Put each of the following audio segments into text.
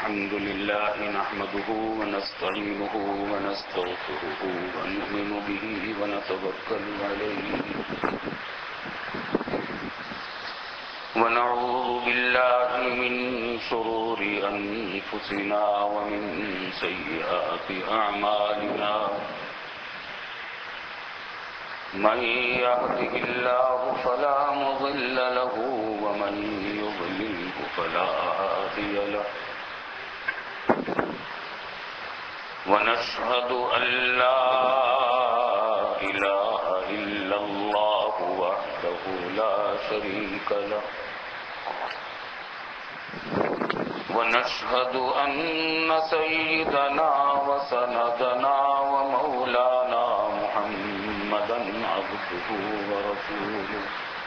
الحمد لله نحمده ونستعينه ونستغفره ونؤمن به ونتوكل عليه ونعوذ بالله من شرور أنفسنا ومن سيئات أعمالنا من يهده الله فلا مضل له ومن يضلله فلا هادي له ونشهد أن لا إله إلا الله وحده لا شريك له ونشهد أن سيدنا وسندنا ومولانا محمدا عبده ورسوله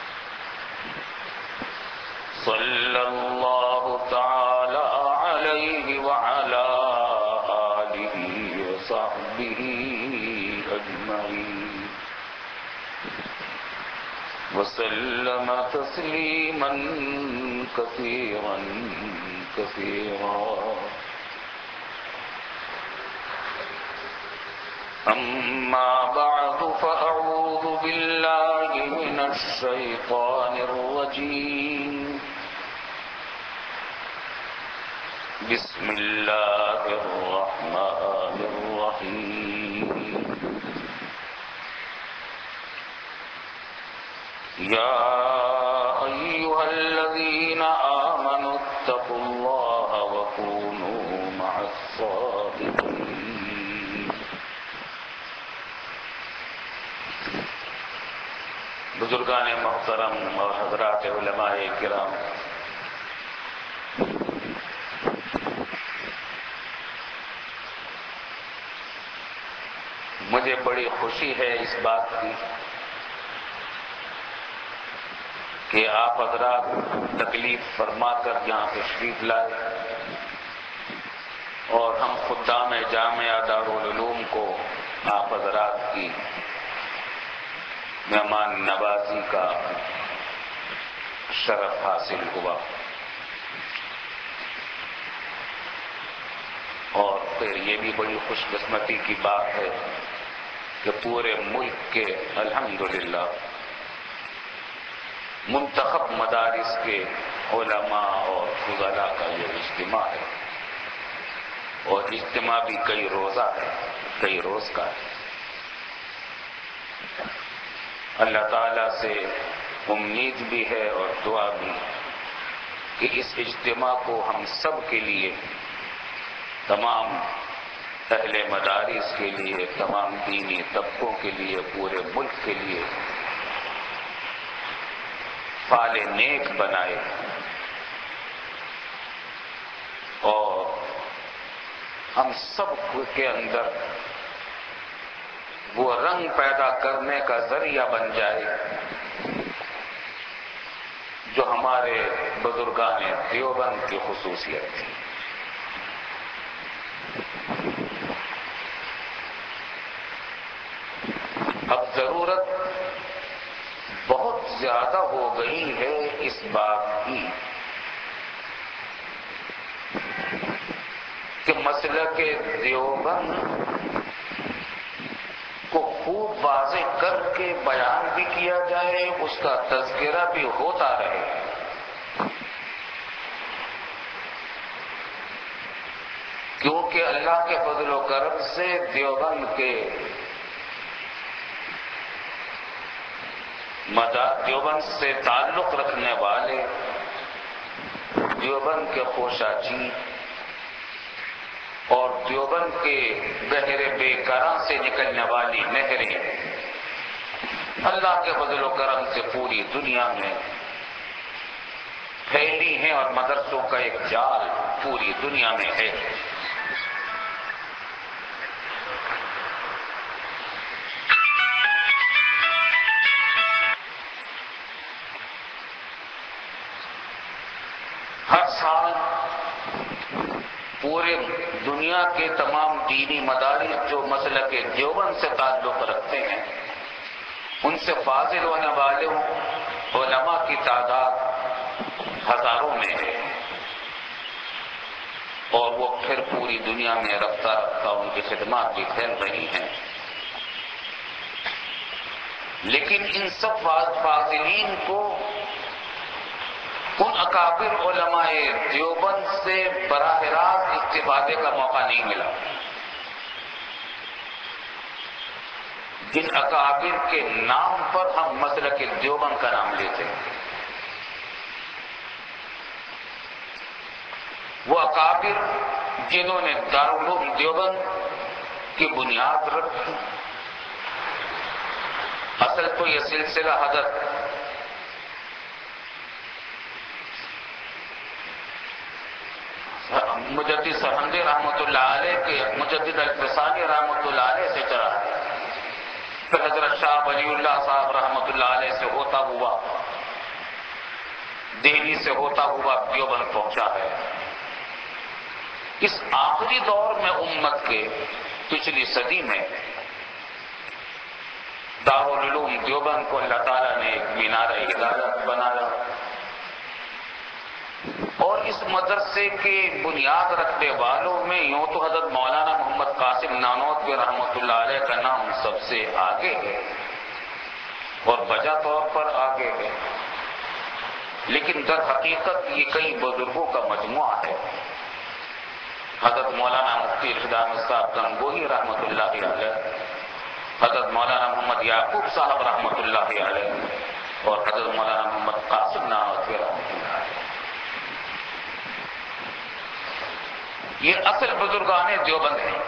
صلى الله تعالى عليه وعلى آله وصحبه أجمعين وسلم تسليما كثيرا كثيرا أما بعد فأعوذ بالله من الشيطان الرجيم بسم الله الرحمن الرحيم يا أيها الذين آمنوا اتقوا الله وكونوا مع الصادقين بزرگان محترم اور حضرات علماء کرام، مجھے بڑی خوشی ہے اس بات کی کہ آپ حضرات تکلیف فرما کر یہاں تشریف لائے اور ہم خدام جامعہ دارالعلوم کو آپ حضرات کی مہمان نوازی کا شرف حاصل ہوا، اور پھر یہ بھی بڑی خوش قسمتی کی بات ہے کہ پورے ملک کے الحمدللہ منتخب مدارس کے علماء اور فضلاء کا یہ اجتماع ہے، اور اجتماع بھی کئی روزہ ہے، کئی روز کا ہے۔ اللہ تعالیٰ سے امید بھی ہے اور دعا بھی کہ اس اجتماع کو ہم سب کے لیے، تمام اہل مدارس کے لیے، تمام دینی طبقوں کے لیے، پورے ملک کے لیے فعال نیک بنائے اور ہم سب کے اندر وہ رنگ پیدا کرنے کا ذریعہ بن جائے جو ہمارے بزرگان دیوبند کی خصوصیت تھی۔ اب ضرورت بہت زیادہ ہو گئی ہے اس بات کی کہ مسلک دیوبند کو خوب واضح کر کے بیان بھی کیا جائے، اس کا تذکرہ بھی ہوتا رہے، کیونکہ اللہ کے فضل و کرم سے دیوبند کے دیوبند سے تعلق رکھنے والے، دیوبند کے خوشاچی اور دیوبند کے گہرے بے کراں سے نکلنے والی نہریں اللہ کے فضل و کرم سے پوری دنیا میں پھیلی ہیں، اور مدرسوں کا ایک جال پوری دنیا میں ہے۔ ہر سال پورے دنیا کے تمام دینی مدارس جو مسلک دیوبند سے تعلق رکھتے ہیں، ان سے فاضل ہونے والے علماء کی تعداد ہزاروں میں ہے، اور وہ پھر پوری دنیا میں رفتہ رفتہ ان کی خدمات بھی پھیل رہی ہیں. لیکن ان سب فاضلین کو ان اکابر علماء دیوبند سے براہ راست استفادے کا موقع نہیں ملا. جن اکابر کے نام پر ہم مسلک دیوبند کا نام لیتے ہیں، وہ اکابر جنہوں نے دارالعلوم دیوبند کی بنیاد رکھی. اصل تو یہ سلسلہ حضرت مجدد سرہندی رحمۃ اللہ علیہ کے مجدد الفسانی رحمۃ اللہ علیہ سے چلا ہے. پھر حضرت شاہ ولی اللہ صاحب رحمۃ اللہ علیہ سے ہوتا ہوا دہلی سے ہوتا ہوا دیوبند پہنچا ہے. اس آخری دور میں امت کے پچھلی صدی میں دارالعلوم دیوبند کو اللہ تعالیٰ نے ایک مینار ہدایت بنایا، اور اس مدرسے کے بنیاد رکھنے والوں میں یوں تو حضرت مولانا محمد قاسم نانوتوی رحمۃ اللہ علیہ کا نام سب سے آگے ہے اور بجا طور پر آگے ہے، لیکن در حقیقت یہ کئی بزرگوں کا مجموعہ ہے. حضرت مولانا مفتی ارشاد صاحب گنگوہی رحمۃ اللہ علیہ، حضرت مولانا محمد یعقوب صاحب رحمۃ اللہ علیہ، اور حضرت مولانا محمد قاسم نانوتوی رحمۃ اللہ علیہ. یہ اصل بزرگان دیوبند ہیں.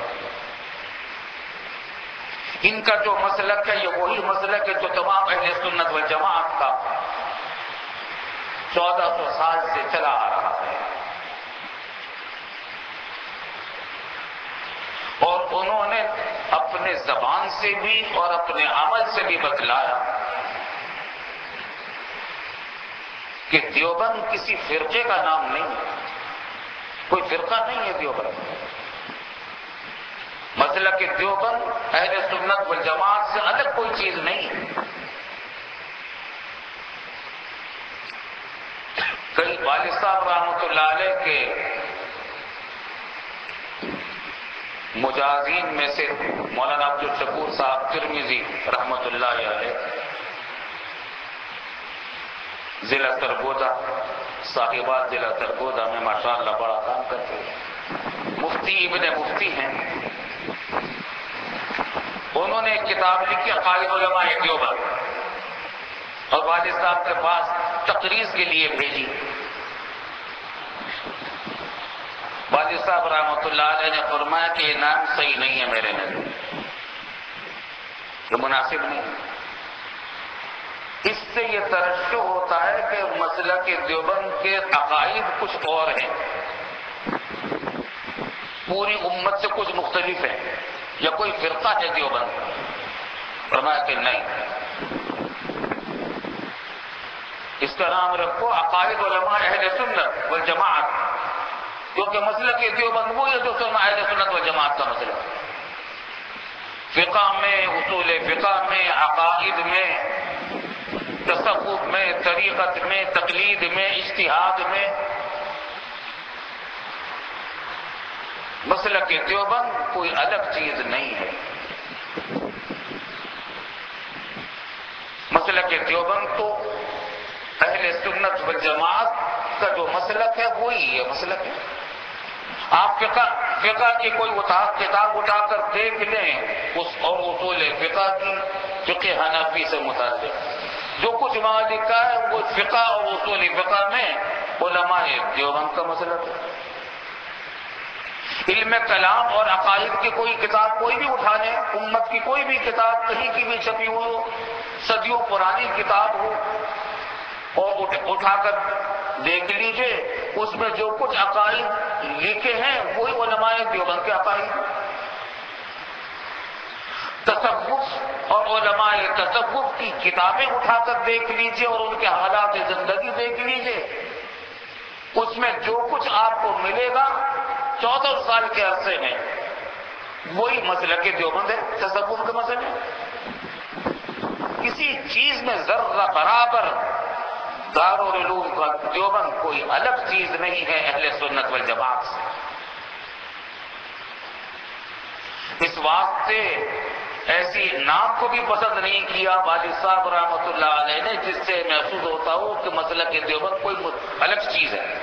ان کا جو مسلک ہے یہ وہی مسلک ہے جو تمام اہل سنت والجماعت کا 1400 سال سے چلا آ رہا ہے، اور انہوں نے اپنے زبان سے بھی اور اپنے عمل سے بھی بتلایا کہ دیوبند کسی فرقے کا نام نہیں ہے، کوئی فرقہ نہیں ہے دیوبند. مسلک دیوبند اہل سنت والجماعت سے الگ کوئی چیز نہیں ہے. کئی والد صاحب رحمۃ اللہ علیہ کے مجاہدین میں سے مولانا عبدالشکور صاحب ترمذی رحمۃ اللہ علیہ ضلع سرگودا، صاحبات ضلع سرگودا میں ماشاءاللہ بڑا کام کرتے ہیں، مفتی ابن مفتی ہیں. انہوں نے ایک کتاب لکھی عقائد علماء دیوبند اور والد صاحب کے پاس تقریر کے لیے بھیجی. والد صاحب رحمۃ اللہ علیہ نے فرمایا کہ یہ نام صحیح نہیں ہے، میرے نظر یہ مناسب نہیں. اس سے یہ ترشح ہوتا ہے کہ مسلک دیوبند کے عقائد کچھ اور ہیں، پوری امت سے کچھ مختلف ہیں، یا کوئی فرقہ ہے دیوبند. فرمایا کہ نہیں، اس کا نام رکھو عقائد علماء اہل سنت والجماعت، کیونکہ مسلک دیوبند وہ ہے جو اہل سنت والجماعت کا مسئلہ ہے. فقہ میں، اصول فقہ میں، عقائد میں، تصوف میں، طریقت میں، تقلید میں، اجتہاد میں، مسلک دیوبند کوئی الگ چیز نہیں ہے. مسلک دیوبند تو اہل سنت والجماعت کا جو مسلک ہے وہی یہ مسلک ہے. آپ فقہ کی کوئی کتاب اٹھا کر دیکھ لیں اور اصول فقہ کی، فقہ حنفی سے متعلق جو کچھ وہاں لکھا ہے وہ فقہ اور اصول فقہ میں علماء دیوبند کا مسلک ہے. علم کلام اور عقائد کی کوئی کتاب کوئی بھی اٹھا لیں، امت کی کوئی بھی کتاب کہیں کی بھی چھپی ہو، صدیوں پرانی کتاب ہو، اور اٹھا کر دیکھ لیجئے، اس میں جو کچھ عقائد لکھے ہیں وہی علماء دیوبند کے عقائد. تصوف اور علماء تصوف کی کتابیں اٹھا کر دیکھ لیجئے اور ان کے حالات زندگی دیکھ لیجئے، اس میں جو کچھ آپ کو ملے گا 14 سال کے عرصے میں وہی مسلک دیوبند ہے، تصوف کے مسئلے. کسی چیز میں ذرہ برابر دارالعلوم کا دیوبند کوئی الگ چیز نہیں ہے اہل سنت والجماعت سے. اس واسطے ایسی نام کو بھی پسند نہیں کیا والد صاحب رحمۃ اللہ علیہ نے، جس سے محسوس ہوتا ہو کہ مسلک دیوبند کوئی الگ چیز ہے۔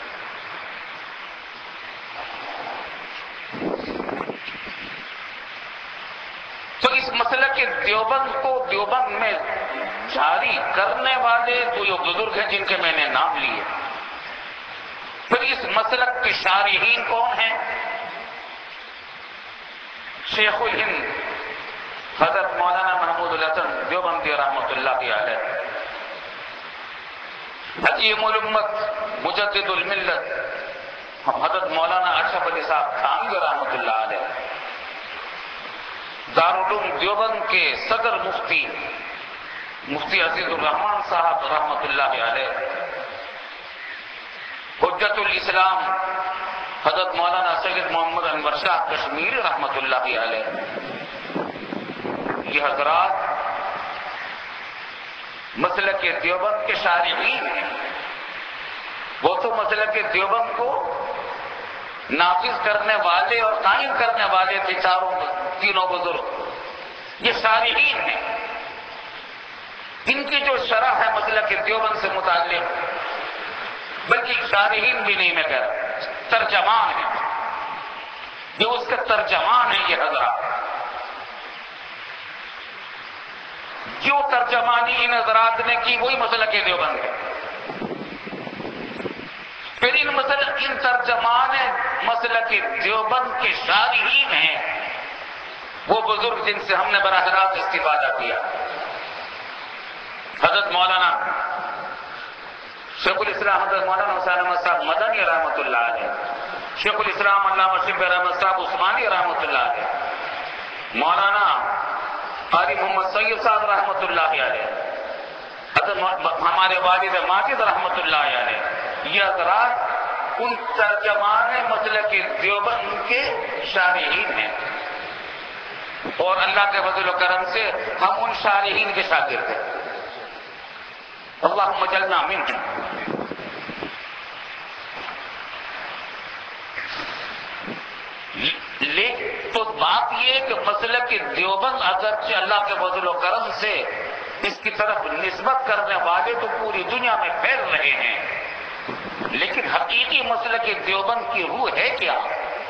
تو اس مسلک دیوبند کو دیوبند میں جاری کرنے والے تو یہ بزرگ ہیں جن کے میں نے نام لیے۔ پھر اس مسلک کے شارحین کون ہیں؟ شیخ الہند حضرت مولانا محمود الحسن دیوبندی رحمۃ اللہ علیہ، حکیم الامت مجدد الملت حضرت مولانا اشرف علی صاحب تھانوی رحمۃ اللہ علیہ، دارالعلوم دیوبند کے صدر مفتی عزیز الرحمان صاحب رحمۃ اللہ علیہ، حجت الاسلام حضرت مولانا سید محمد انور شاہ کشمیری رحمۃ اللہ علیہ، یہ حضرات مسلک دیوبند کے شارحین ہیں۔ وہ تو مسلک دیوبند کو نافذ کرنے والے اور قائم کرنے والے تھے، تینوں بزرگ، یہ شارحین ہیں۔ ان کی جو شرح ہے مسلک دیوبند سے متعلق، بلکہ شارحین بھی نہیں، میں کہہ رہا ترجمان ہے، یہ اس کے ترجمان ہیں یہ حضرات۔ جو ترجمانی ان حضرات نے کی وہی مسلک دیوبند ہے۔ پھر ان ترجمان مسلک دیوبند کے شارحین ہیں وہ بزرگ جن سے ہم نے براہ راست استفادہ کیا، حضرت مولانا شیخ الاسلام حضرت مولانا حسین احمد صاحب مدنی رحمۃ اللہ علیہ، شیخ الاسلام علامہ شبیر احمد صاحب عثمانی رحمۃ اللہ علیہ، مولانا قاری محمد سید صاحب رحمۃ اللہ علیہ، حضرت ہمارے والد ماجد رحمۃ اللہ علیہ، یہ حضرات ان ترجمان مسلک دیوبند کے شارحین ہیں، اور اللہ کے فضل و کرم سے ہم ان شارحین کے شاگرد ہیں، اللہم اجعلنا منہم۔ تو بات یہ کہ مسلک دیوبند اگرچہ اللہ کے فضل و کرم سے اس کی طرف نسبت کرنے والے تو پوری دنیا میں پھیل رہے ہیں، لیکن حقیقی مسلک دیوبند کی روح ہے کیا؟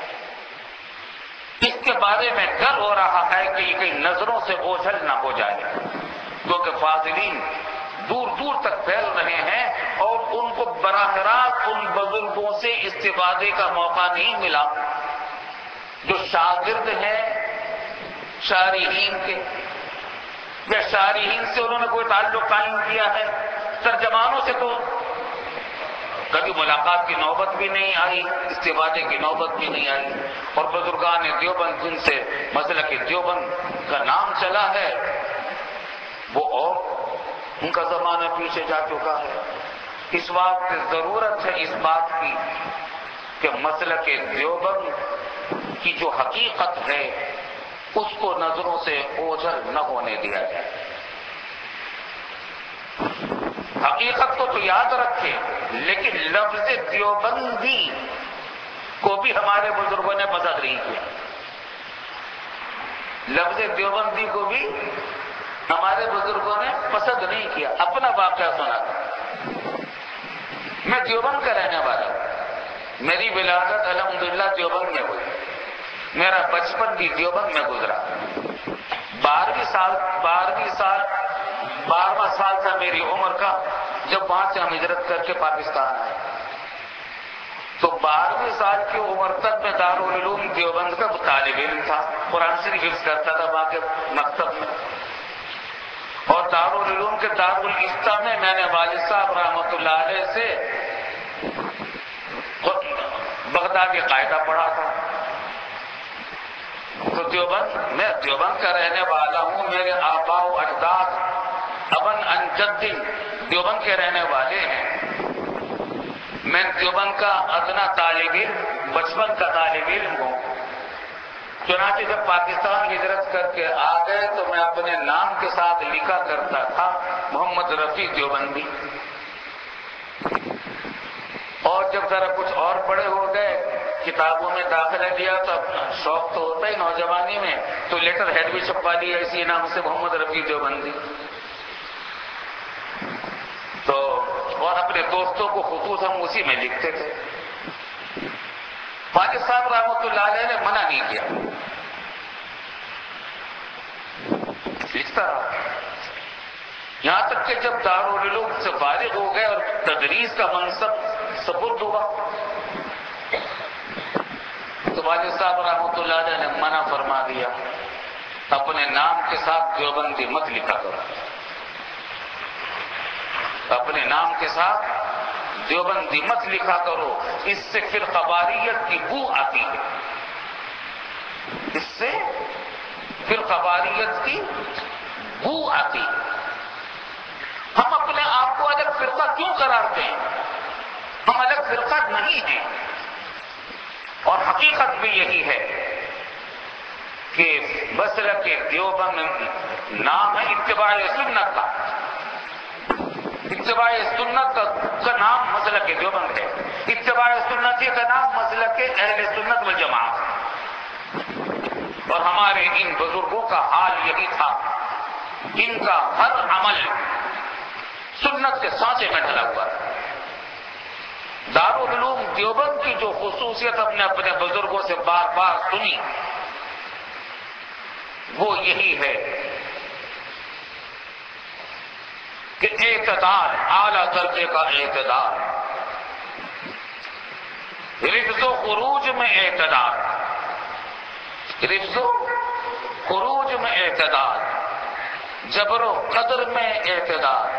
اس کے بارے میں ڈر ہو رہا ہے کہ یہ کئی نظروں سے اوجھل نہ ہو جائے، کیونکہ فاضلین دور دور تک پھیل رہے ہیں اور ان کو براہ راست ان بزرگوں سے استفادے کا موقع نہیں ملا جو شاگرد ہیں شارحین کے، یا شارحین سے انہوں نے کوئی تعلق قائم کیا ہے، ترجمانوں سے تو کبھی ملاقات کی نوبت بھی نہیں آئی، استفادے کی نوبت بھی نہیں آئی، اور بزرگان دیوبند جن سے مسلک دیوبند کا نام چلا ہے وہ اور ان کا زمانہ پیچھے جا چکا ہے۔ اس وقت ضرورت ہے اس بات کی کہ مسلک دیوبند کی جو حقیقت ہے اس کو نظروں سے اوجھل نہ ہونے دیا جائے۔ حقیقت کو تو یاد رکھے، لیکن لفظ دیوبندی کو بھی ہمارے بزرگوں نے پسند نہیں کیا، لفظ دیوبندی کو بھی ہمارے بزرگوں نے پسند نہیں کیا۔ اپنا واقعہ سنا تھا، میں دیوبند کا رہنے والا ہوں، میری ولادت الحمدللہ دیوبند میں ہوئی، میرا بچپن بھی دیوبند میں گزرا، 12واں سال تھا میری عمر کا جب وہاں سے ہم ہجرت کر کے پاکستان آئے، تو 12ویں سال کی عمر تک میں دارالعلوم دیوبند کا طالب علم تھا، قرآن شریف حفظ کرتا تھا وہاں کے مکتب میں، اور دارالعلوم کے دارالفتہ میں نے والد صاحب رحمۃ اللہ علیہ سے بغدادی قاعدہ پڑھا تھا۔ تو میں دیوبند کا رہنے والا ہوں، میرے آباء و اجداد ابن عن جد دیوبند کے رہنے والے ہیں، میں دیوبند کا ادنا طالب علم، بچپن کا طالب علم ہوں۔ چنانچہ جب پاکستان ہجرت کر کے آ گئے تو میں اپنے نام کے ساتھ لکھا کرتا تھا محمد رفیع دیوبندی، اور جب ذرا کچھ اور بڑے ہو گئے کتابوں میں داخلہ لیا تو شوق تو ہوتا ہی نوجوانی میں، تو لیٹر ہیڈ بھی چھپوا لیا اسی نام سے، محمد رفیع دیوبندی. تو اور اپنے دوستوں کو خطوط ہم اسی میں لکھتے تھے. والد صاحب رحمۃ اللہ علیہ نے منع نہیں کیا، لکھتا رہا. یہاں تک کہ جب دارالعلوم سے فارغ ہو گئے اور تدریس کا منصب سپرد ہوا تو والد صاحب رحمۃ اللہ علیہ نے منع فرما دیا، اپنے نام کے ساتھ دیوبندی مت لکھا کرو، اپنے نام کے ساتھ دیوبندی مت لکھا کرو، اس سے پھر قباریت کی بو آتی ہے، اس سے پھر قباریت کی بو آتی ہے. ہم اپنے آپ کو الگ فرقہ کیوں قرار دیں؟ ہم الگ فرقہ نہیں ہیں، اور حقیقت بھی یہی ہے کہ مسلک دیوبند نام ہے اتباع سنت کا، اتباع سنت کا نام مسلک دیوبند ہے، اتباع سنت کا نام مسلک اہل سنت والجماعت ہے. اور ہمارے ان بزرگوں کا حال یہی تھا، ان کا ہر عمل سنت کے سانچے میں ڈھلا ہوا تھا. دارالعلوم دیوبند کی جو خصوصیت ہم نے اپنے بزرگوں سے بار بار سنی وہ یہی ہے کہ اعتدال، اعلیٰ درجے کا اعتدال، رفض و خروج میں اعتدال، رفض و خروج میں اعتدال، جبر و قدر میں اعتدال،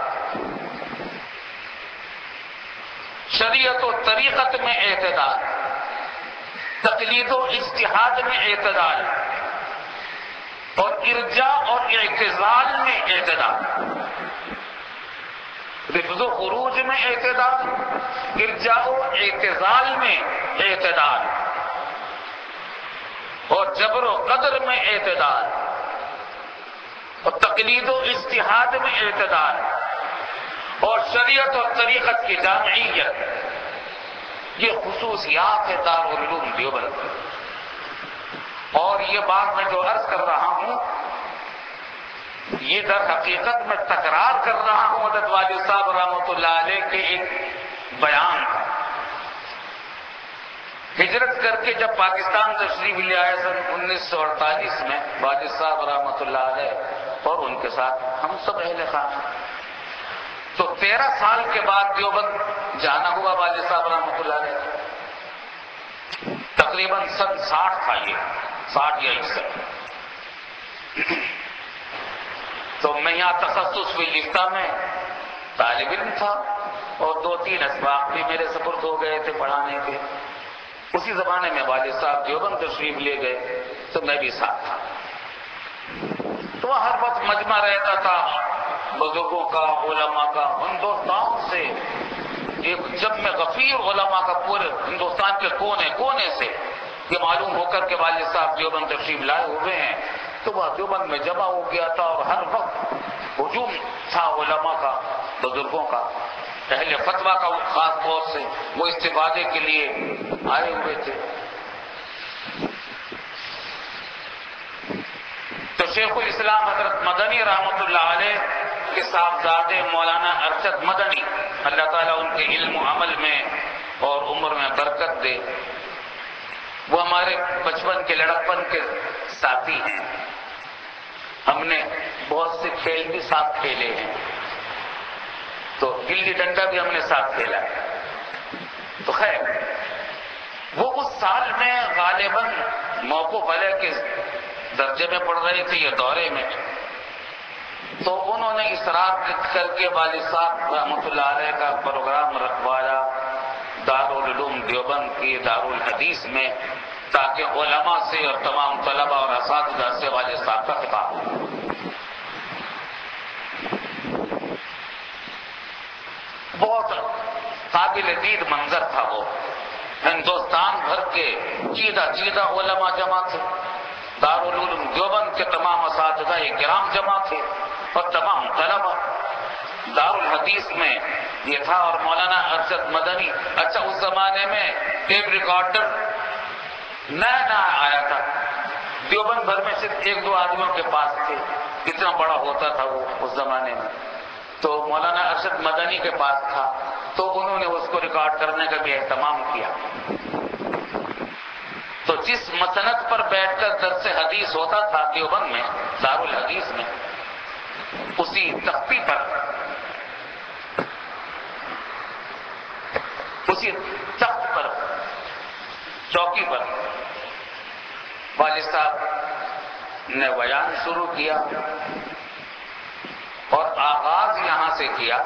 شریعت و طریقت میں اعتدال، تقلید و اجتہاد میں اعتدال، اور ارجاء اور اعتزال میں اعتدال. رفض و خروج میں اعتدال، ارجاء و اعتزال میں اعتدال، اور جبر و قدر میں اعتدال، اور تقلید و اجتہاد میں اعتدال، اور شریعت اور طریقت کی جامعیت. یہ خصوصیات ہے دارالعلوم دیوبند. اور یہ بات میں جو عرض کر رہا ہوں یہ در حقیقت میں تکرار کر رہا ہوں حضرت والد صاحب رحمۃ اللہ علیہ کے ایک بیان کا. ہجرت کر کے جب پاکستان تشریف لے آئے سن 1948 میں والد صاحب رحمۃ اللہ علیہ اور ان کے ساتھ ہم سب اہل خانہ، تو 13 سال کے بعد دیوبند جانا ہوا والد صاحب رحمۃ اللہ علیہ. تقریباً سن 60 تھا، یہ 60 یا 61. تو میں یہاں تخصص فی الفتہ میں طالب علم تھا اور 2-3 اسباق بھی میرے سپرد ہو گئے تھے پڑھانے کے. اسی زمانے میں والد صاحب دیوبند تشریف لے گئے تو میں بھی ساتھ تھا. تو ہر وقت مجمع رہتا تھا بزرگوں کا، علماء کا. ہندوستان سے ایک جمع غفیر علماء کا پورے ہندوستان کے کونے کونے سے یہ معلوم ہو کر کے والد صاحب دیوبند تشریف لائے ہوئے ہیں تو وہ دیوبند میں جمع ہو گیا تھا. اور ہر وقت ہجوم تھا علماء کا، بزرگوں کا، اہل فتویٰ کا خاص طور سے وہ استفادے کے لیے آئے ہوئے تھے. تو شیخ الاسلام حضرت مدنی رحمۃ اللہ علیہ کے صاحبزادے مولانا ارشد مدنی، اللہ تعالیٰ ان کے علم و عمل میں اور عمر میں برکت دے، وہ ہمارے بچپن کے لڑکپن کے ساتھی ہیں. ہم نے بہت سے کھیل بھی ساتھ کھیلے ہیں، تو گلی ڈنڈا بھی ہم نے ساتھ کھیلا ہے. تو خیر وہ اس سال میں غالباً موقوف علیہ کے درجے میں پڑھ رہی تھی یا دورے میں، تو انہوں نے اصرار کر کے والد صاحب رحمۃ اللہ علیہ کا پروگرام رکھوایا دارالعلوم دیوبند کی دارالحدیث میں، تاکہ علماء سے اور تمام طلباء اور اساتذہ سے والد صاحب کا خطاب ہو. بہت قابل دید منظر تھا وہ. ہندوستان بھر کے چیدہ علماء جمع تھے، دارالعلوم دیوبند کے تمام اساتذہ کرام جمع تھے اور تمام طلباء. دارالحدیث میں یہ تھا. اور مولانا ارشد مدنی، اچھا اس زمانے میں ٹیپ ریکارڈر نیا نیا آیا تھا، دیوبند بھر میں صرف ایک دو آدمیوں کے پاس تھے، اتنا بڑا ہوتا تھا وہ اس زمانے میں، تو مولانا ارشد مدنی کے پاس تھا، تو انہوں نے اس کو ریکارڈ کرنے کا بھی اہتمام کیا۔ تو جس مسند پر بیٹھ کر درس حدیث ہوتا تھا دیوبند میں، دارالحدیث میں، اسی تختی پر، اسی تخت پر، چوکی پر والد صاحب نے بیان شروع کیا، اور آغاز یہاں سے کیا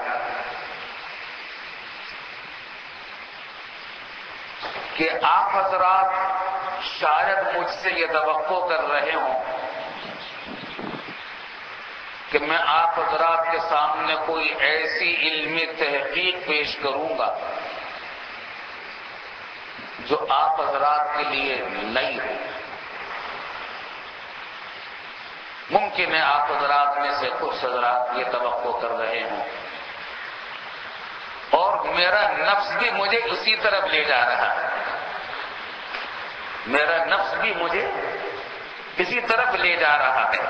کہ آپ حضرات شاید مجھ سے یہ توقع کر رہے ہوں کہ میں آپ حضرات کے سامنے کوئی ایسی علمی تحقیق پیش کروں گا جو آپ حضرات کے لیے نئی ہو۔ ممکن ہے آپ حضرات میں سے کچھ حضرات یہ توقع کر رہے ہوں، اور میرا نفس بھی مجھے اسی طرف لے جا رہا ہے، میرا نفس بھی مجھے اسی طرف لے جا رہا ہے،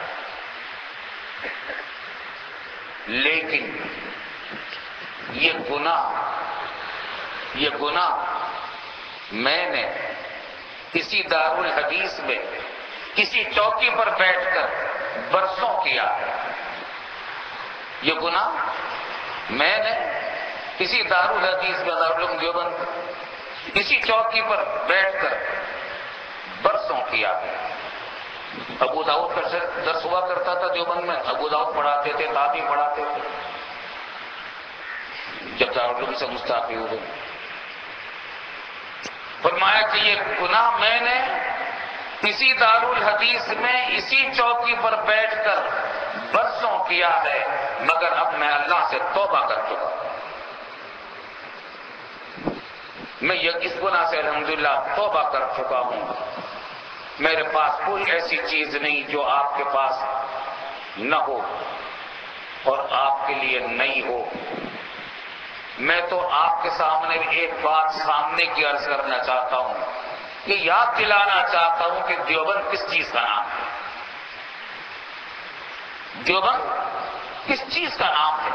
لیکن یہ گناہ میں نے کسی دارالحدیث میں کسی چوکی پر بیٹھ کر برسوں کیا ہے۔ یہ گناہ میں نے کسی دارالحدیث میں، دارالعلوم دیوبند، اسی چوکی پر بیٹھ کر برسوں کیا ہے۔ ابو داؤد کا درس ہوا کرتا تھا دیوبند میں، ابو داؤد پڑھاتے تھے، تابعی پڑھاتے تھے، جب دارالعلوم سے مستعفی ہوئے۔ فرمایا کہ یہ گناہ میں نے اسی دارالحدیث میں اسی چوکی پر بیٹھ کر برسوں کیا ہے، مگر اب میں اللہ سے توبہ کر چکا ہوں۔ میں اس گناہ سے الحمدللہ توبہ کر چکا ہوں۔ میرے پاس کوئی ایسی چیز نہیں جو آپ کے پاس نہ ہو اور آپ کے لیے نئی ہو۔ میں تو آپ کے سامنے ایک بات سامنے کی عرض کرنا چاہتا ہوں، کہ یاد دلانا چاہتا ہوں کہ دیوبند کس چیز کا نام ہے، دیوبند کس چیز کا نام ہے۔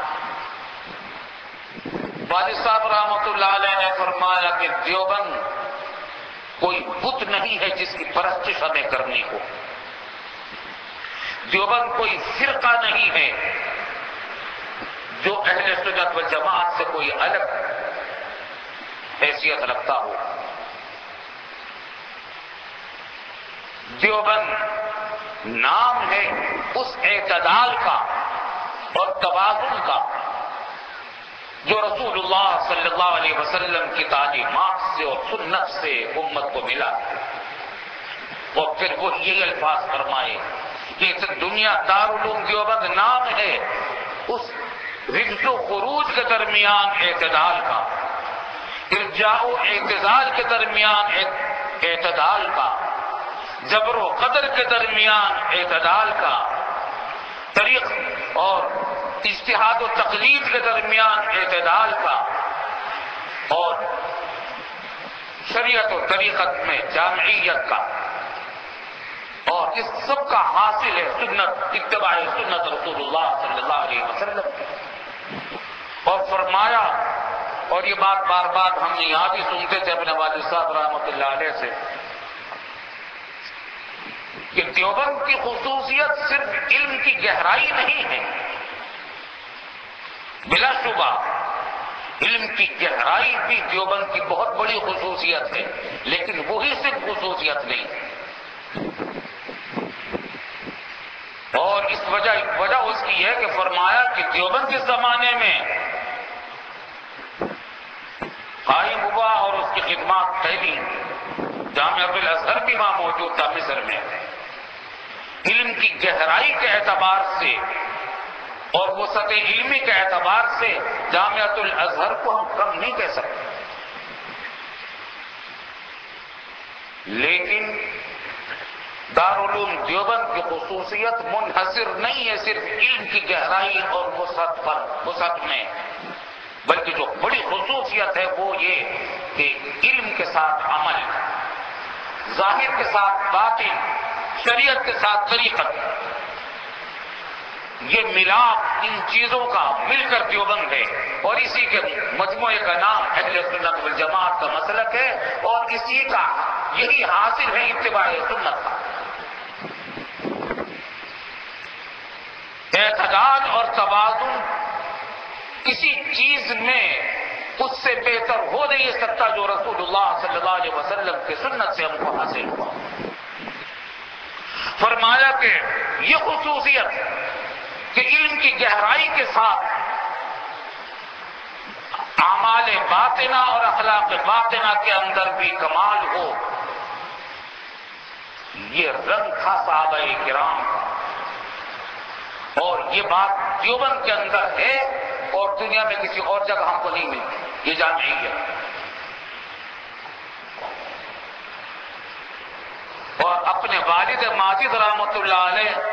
والد صاحب رحمۃ اللہ علیہ نے فرمایا کہ دیوبند کوئی بت نہیں ہے جس کی پرستش ہمیں کرنی ہو، دیوبند کوئی فرقہ نہیں ہے جو اہل سنت والجماعت سے کوئی الگ حیثیت رکھتا ہو۔ دیوبند نام ہے اس اعتدال کا اور توازن کا جو رسول اللہ صلی اللہ علیہ وسلم کی تعلیمات سے اور سنت سے امت کو ملا، اور پھر وہ یہ الفاظ فرمائے کہ دنیا دارالعلوم دیوبند نام ہے اس رجز و خروج کے درمیان اعتدال کا، ارجاء و اعتزال کے درمیان اعتدال کا، جبر و قدر کے درمیان اعتدال کا، طریق اور اجتہاد و تقلید کے درمیان اعتدال کا، اور شریعت و طریقت میں جامعیت کا، اور اس سب کا حاصل ہے سنت، اتباع سنت رسول اللہ صلی اللہ علیہ وسلم۔ اور فرمایا، اور یہ بات بار بار ہم یہاں بھی سنتے تھے اپنے والد صاحب رحمۃ اللہ علیہ سے، کہ دیوبند کی خصوصیت صرف علم کی گہرائی نہیں ہے، بلا شبہ علم کی گہرائی بھی دیوبند کی بہت بڑی خصوصیت ہے، لیکن وہی صرف خصوصیت نہیں ہے، اور اس وجہ اس کی ہے کہ فرمایا کہ دیوبند کے زمانے میں قائم ہوا اور اس کی خدمات پھیلی، جامعۃ الازہر بھی وہاں موجود تھا مصر میں۔ علم کی گہرائی کے اعتبار سے اور وسعت علمی کے اعتبار سے جامعۃ الازہر کو ہم کم نہیں کہہ سکتے، لیکن دارالعلوم دیوبند کی خصوصیت منحصر نہیں ہے صرف علم کی گہرائی اور وسعت میں، بلکہ جو بڑی خصوصیت ہے وہ یہ کہ علم کے ساتھ عمل، ظاہر کے ساتھ باطن، شریعت کے ساتھ طریقت، یہ ملاپ ان چیزوں کا مل کر دیوبند ہے، اور اسی کے مجموعے کا نام اہل سنت والجماعت کا مسلک ہے، اور اسی کا یہی حاصل ہے اتباع سنت کا۔ اعتدال اور توازن کسی چیز میں اس سے بہتر ہو نہیں سکتا جو رسول اللہ صلی اللہ علیہ وسلم کی سنت سے ہم کو حاصل ہوا۔ فرمایا کہ یہ خصوصیت کہ علم کی گہرائی کے ساتھ اعمال باطنہ اور اخلاق باطنہ کے اندر بھی کمال ہو، یہ رنگ تھا صحابہ کرام کا، اور یہ بات دیوبند کے اندر ہے اور دنیا میں کسی اور جگہ ہم کو نہیں ملتی، یہ جامعیت۔ اور اپنے والد ماجد رحمۃ اللہ علیہ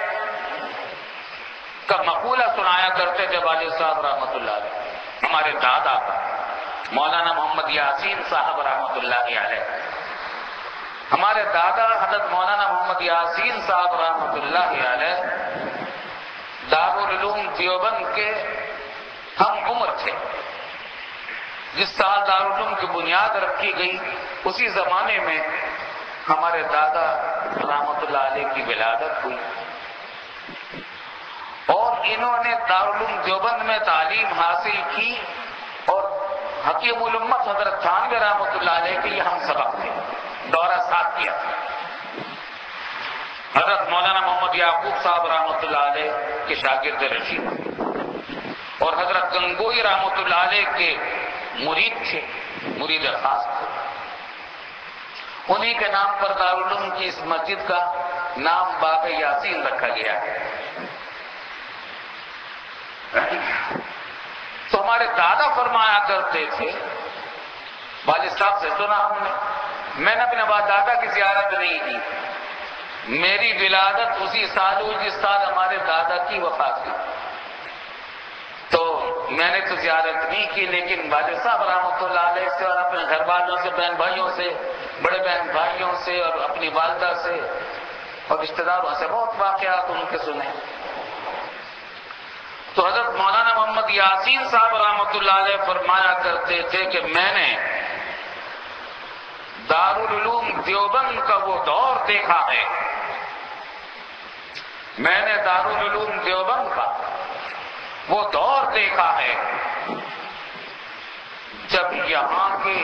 کا مقولہ سنایا کرتے تھے والد صاحب رحمۃ اللہ علیہ، ہمارے دادا کا، مولانا محمد یاسین صاحب رحمۃ اللہ علیہ۔ ہمارے دادا حضرت مولانا محمد یاسین صاحب رحمۃ اللہ علیہ دارالعلوم دیوبند کے ہم عمر تھے۔ جس سال دارالعلوم کی بنیاد رکھی گئی اسی زمانے میں ہمارے دادا رحمۃ اللہ علیہ کی ولادت ہوئی، اور انہوں نے دارالعلوم دیوبند میں تعلیم حاصل کی، اور حکیم الامت حضرت تھانوی رحمۃ اللہ علیہ کے یہ ہم سبق تھے، دورہ ساتھ کیا تھا۔ حضرت مولانا محمد یعقوب صاحب رحمۃ اللہ علیہ کے شاگرد رشید، اور حضرت گنگوئی رحمۃ اللہ علیہ کے مرید تھے، مرید خاص تھے۔ انہی کے نام پر دارالعلوم کی اس مسجد کا نام باغ یاسین رکھا گیا ہے۔ تو ہمارے دادا فرمایا کرتے تھے، والد صاحب سے سنا ہم نے، میں نے اپنے دادا کی زیارت نہیں کی، میری ولادت اسی سال ہوئی جس سال ہمارے دادا کی وفات ہوئی، تو میں نے تو زیارت نہیں کی، لیکن والد صاحب رحمۃ اللہ علیہ سے اور اپنے گھر والوں سے، بہن بھائیوں سے، بڑے بہن بھائیوں سے اور اپنی والدہ سے اور رشتہ داروں سے بہت واقعات ان کے سنے۔ تو حضرت مولانا محمد یاسین صاحب رحمۃ اللہ علیہ فرمایا کرتے تھے کہ میں نے دارالعلوم دیوبند کا وہ دور دیکھا ہے، میں نے دارالعلوم دیوبند کا وہ دور دیکھا ہے جب یہاں کے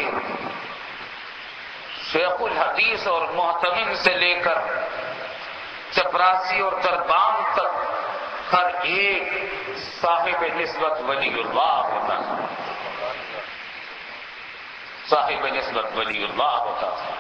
شیخ الحدیث اور محتمم سے لے کر چپراسی اور دربان تک ہر ایک صاحب نسبت ولی اللہ ہوتا تھا، صاحب نسبت ولی اللہ ہوتا تھا۔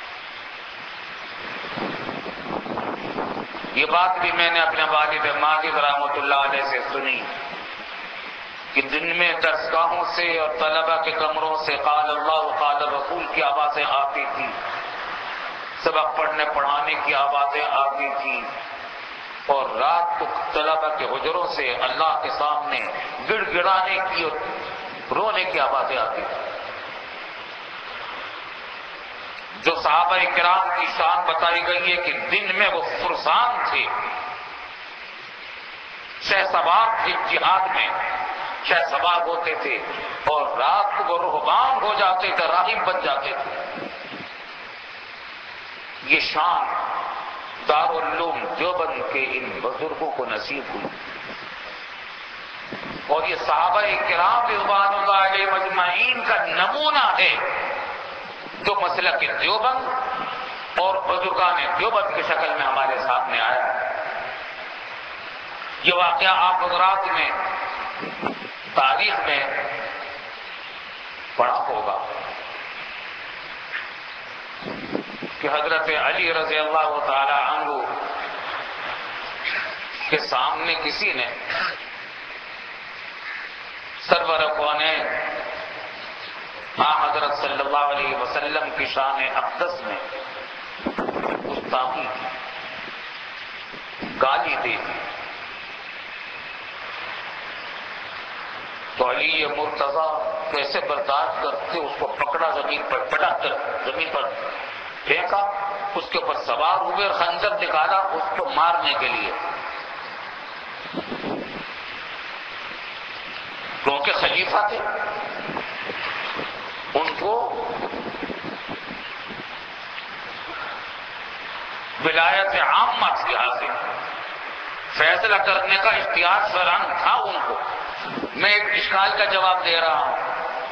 یہ بات بھی میں نے اپنے والد ماجد رحمۃ اللہ علیہ سے سنی کہ دن میں درسگاہوں سے اور طلبہ کے کمروں سے قال اللہ قال رسول کی آوازیں آتی تھی، سبق پڑھنے پڑھانے کی آوازیں آتی تھی، اور رات کو طلبہ کے حجروں سے اللہ کے سامنے گڑ گڑانے کی اور رونے کی آوازیں آتی تھی۔ جو صحابہ کرام کی شان بتائی گئی ہے کہ دن میں وہ فرسان تھے، شہ سوار تھے، جہاد میں شہ سوار ہوتے تھے، اور رات کو وہ رہبان ہو جاتے تھے، راہب بن جاتے تھے۔ یہ شان دارالعلوم دیوبند کے ان بزرگوں کو نصیب ہوئی، اور یہ صحابہ کرام رضوان اللہ علیہ مجمعین کا نمونہ ہے جو مسلک دیوبند اور بزرگان دیوبند کی شکل میں ہمارے سامنے آیا ہے۔ یہ واقعہ آپ حضرات نے تاریخ میں پڑھا ہوگا کہ حضرت علی رضی اللہ تعالی عنہ کے سامنے کسی نے سرور کونین حضرت صلی اللہ علیہ وسلم کی شان اقدس میں گستاخی کی، گالی دی، تو علی مرتضیٰ کیسے برداشت کرتے، اس کو پکڑا، زمین پر پٹک کر زمین پر پھینکا، اس کے اوپر سوار ہوئے اور خنجر نکالا اس کو مارنے کے لیے، کیونکہ خلیفہ تھے، ان کو ولایت عامہ تھی حاصل، فیصلہ کرنے کا اختیار فراہم تھا ان کو۔ میں ایک اشکال کا جواب دے رہا ہوں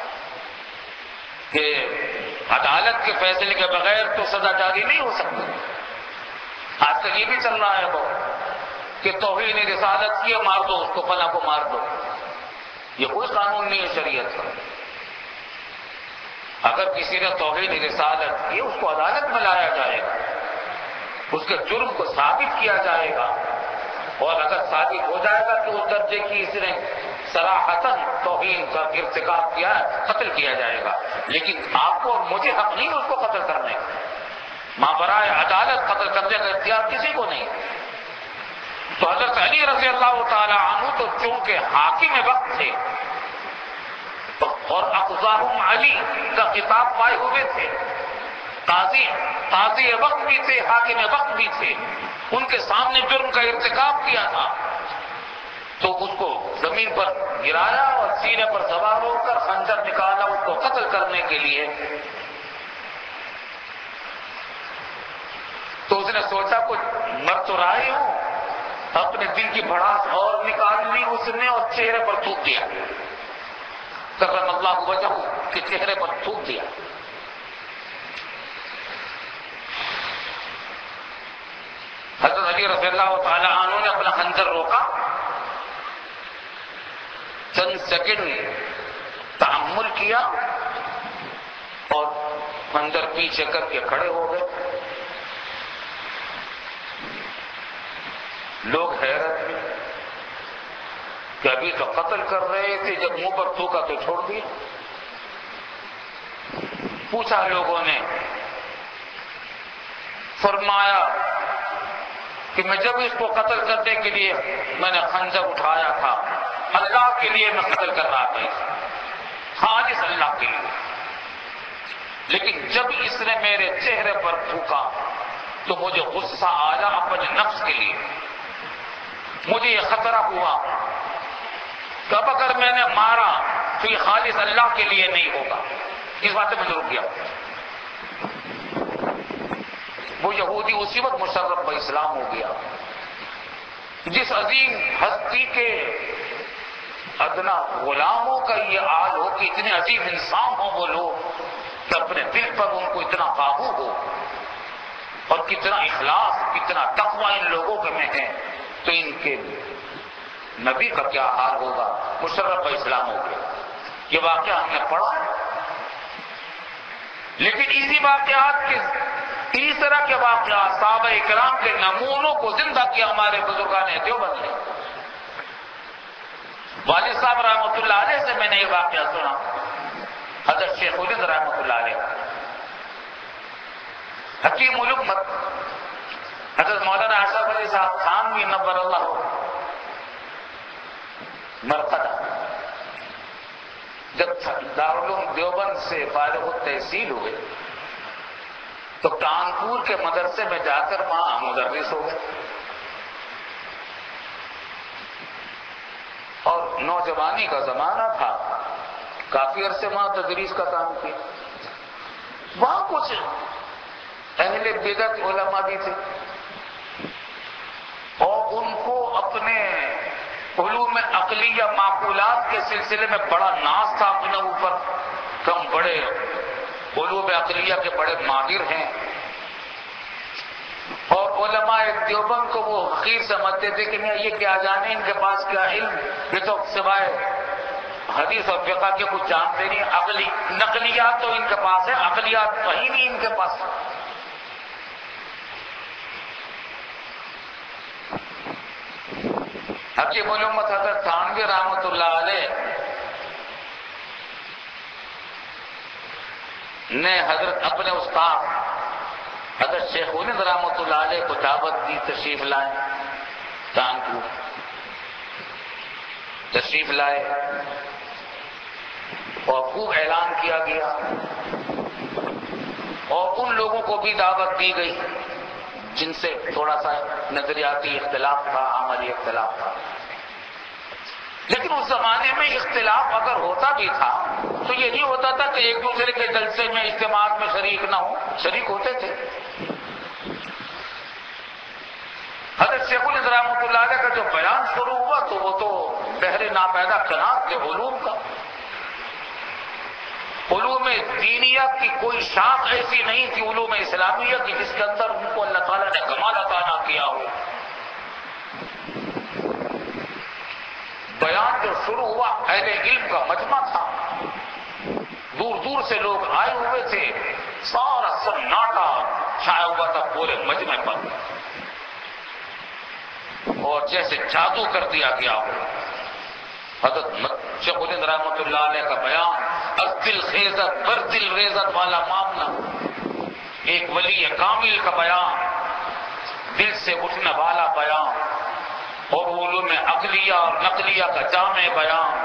کہ عدالت کے فیصلے کے بغیر تو سزا جاری نہیں ہو سکتی۔ آج کل یہ بھی چل رہا ہے بہت کہ توہین رسالت کیے مار دو اس کو، فلاں کو مار دو، یہ کوئی قانون نہیں ہے شریعت کا۔ اگر کسی نے توہین رسالت کی اس کو عدالت میں لایا جائے گا، اس کے جرم کو ثابت کیا جائے گا، اور اگر ثابت ہو جائے گا کہ اس درجے کی اس نے صراحتاً توہین کا ارتکاب کیا ہے، قتل کیا جائے گا۔ لیکن آپ کو اور مجھے حق نہیں اس کو قتل کرنے کا، مابرائے عدالت قتل کرنے کا اختیار کسی کو نہیں۔ تو حضرت علی رضی اللہ تعالی عنہ تو چونکہ حاکم وقت تھے اور اقضاہم علی کا خطاب پائے ہوئے تھے، قاضی وقت بھی تھے، حاکم وقت بھی تھے، ان کے سامنے جرم کا ارتکاب کیا تھا، تو اس کو زمین پر گرایا اور سینے پر سوار ہو کر خنجر نکالا اس کو قتل کرنے کے لیے۔ تو اس نے سوچا کچھ مر تو رہے ہوں، اپنے دل کی بھڑاس اور نکال لی اس نے اور چہرے پر تھوک دیا، کرم اللہ وجہہ کے چہرے پر تھوک دیا۔ حضرت علی رضی اللہ تعالی عنہ نے اپنا خنجر روکا، چند سیکنڈ تأمل کیا اور خنجر پیچھے کر کے کھڑے ہو گئے۔ لوگ حیرت میں کہ ابھی تو قتل کر رہے تھے، جب منہ پر تھوکا تو چھوڑ دیا۔ پوچھا لوگوں نے، فرمایا کہ میں جب اس کو قتل کرنے کے لیے میں نے خنجر اٹھایا تھا، اللہ کے لیے میں قتل کر رہا تھا، خالص اللہ کے لیے، لیکن جب اس نے میرے چہرے پر تھوکا تو مجھے غصہ آیا اپنے نفس کے لیے، مجھے یہ خطرہ ہوا کہ اب اگر میں نے مارا تو یہ خالص اللہ کے لیے نہیں ہوگا، اس بات سے میں رک گیا۔ وہ یہودی اسی وقت مشرف اسلام ہو گیا، جس عظیم ہستی کے ادنا غلاموں کا یہ حال ہو کہ اتنے عظیم انسان ہوں وہ لوگ کہ اپنے دل پر ان کو اتنا قابو ہو، اور کتنا اخلاص کتنا تقوی ان لوگوں کے میں ہے، تو ان کے نبی کا کیا حال ہوگا، مشرف اسلام ہو گیا۔ یہ واقعہ ہم نے پڑھا، لیکن اسی واقعات کے اس طرح کے واقعات صحابہ کرام کے نمونوں کو زندہ کیا ہمارے بزرگان دیوبند نے۔ والد صاحب رحمۃ اللہ علیہ سے میں نے یہ واقعہ سنا، حضرت شیخ الہند رحمۃ اللہ علیہ، حکیم الامت حضرت مولانا اشرف علی صاحب تھانوی نور اللہ مرقدہ، جب دارالعلوم دیوبند سے فارغ التحصیل ہوئے تو کانپور کے مدرسے میں جا کر وہاں مدرس ہو گئے، اور نوجوانی کا زمانہ تھا، کافی عرصے وہاں تدریس کا کام کیا۔ وہاں کچھ اہل بدعت علماء بھی تھے، اور ان کو اپنے علوم عقلیہ معقولات کے سلسلے میں بڑا ناز تھا اپنے اوپر، کم بڑے علوم عقلیہ کے بڑے ماہر ہیں، اور علماء دیوبند کو وہ حقیر سمجھتے تھے کہ نہیں یہ کیا جانے، ان کے پاس کیا علم، یہ تو سوائے حدیث اور فقہ کے کچھ جانتے نہیں، عقلی نقلیات تو ان کے پاس ہے، عقلیات کہیں نہیں ان کے پاس۔ حکیم الامت حضرت تھانوی رحمۃ اللہ علیہ نے حضرت اپنے استاد حضرت شیخ الہند رحمۃ اللہ علیہ کو دعوت دی، تشریف لائے، کانپور تشریف لائے، اور خوب اعلان کیا گیا، اور ان لوگوں کو کو بھی دعوت دی گئی جن سے تھوڑا سا نظریاتی اختلاف تھا، عملی اختلاف تھا. لیکن اس زمانے میں اختلاف اگر ہوتا بھی تھا تو یہ نہیں ہوتا تھا کہ ایک دوسرے کے جلسے میں اجتماعات میں شریک نہ ہو، شریک ہوتے تھے. حضرت شیخ الہند رحمۃ اللہ علیہ کا جو بیان شروع ہوا تو وہ تو بحر ناپیدا کنات کے علوم کا. علوم دینیہ کی کوئی شاخ ایسی نہیں تھی علوم اسلامیہ کی جس کے اندر ان کو اللہ تعالیٰ نے کمال عطا نہ کیا ہو. بیان جو شروع ہوا اہل علم کا مجمع تھا، دور دور سے لوگ آئے ہوئے تھے، سارا سناٹا چھایا ہوا تھا پورے مجمع پر، اور جیسے جادو کر دیا گیا ہو. حضرت شیخ الہند رحمۃ اللہ علیہ کا بیان از دل خیزت بر دل ریزت والا معاملہ، ایک ولی کامل کا بیان، دل سے اٹھنے والا بیان، اور علوم عقلیہ اور نقلیہ کا جامع بیان.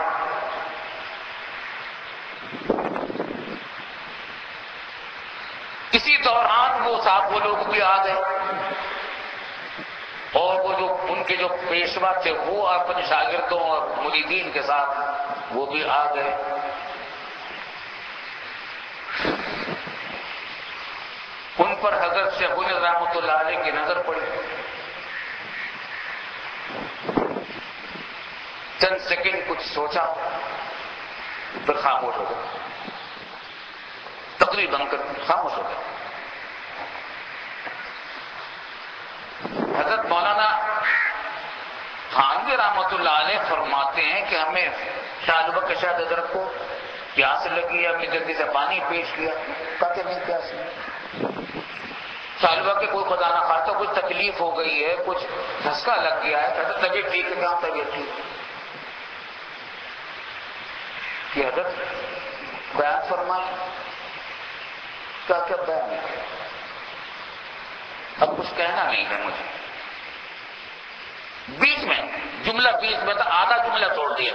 اسی دوران وہ لوگ بھی آ گئے، اور وہ جو ان کے جو پیشوا تھے وہ اپنے شاگردوں اور مریدین کے ساتھ وہ بھی آ گئے. ان پر حضرت شیخ الہند رحمۃ اللہ علیہ کی نظر پڑی. چند سیکنڈ کچھ سوچا پھر خاموش ہو گئے، تقریر بند کر خاموش ہو گئے. حضرت مولانا تھانوی رحمۃ اللہ علیہ فرماتے ہیں کہ ہمیں شاہ شاید حضرت کو پیاس لگی ہے، ہم نے جلدی سے پانی پیش کیا. کہا کہ نہیں پیاس نہیں. شاہ کے کوئی خدا نہ خواستہ کچھ تکلیف ہو گئی ہے، کچھ دھسکا لگ گیا ہے. حضرت طبیعت ٹھیک ہے؟ کہاں طبیعت ٹھیک ہے؟ کہ حضرت بیان فرمائیں. کیا کیا بیان ہے؟ اب کچھ کہنا نہیں ہے مجھے. بیچ میں جملہ بیچ میں تھا، آدھا جملہ چھوڑ دیا.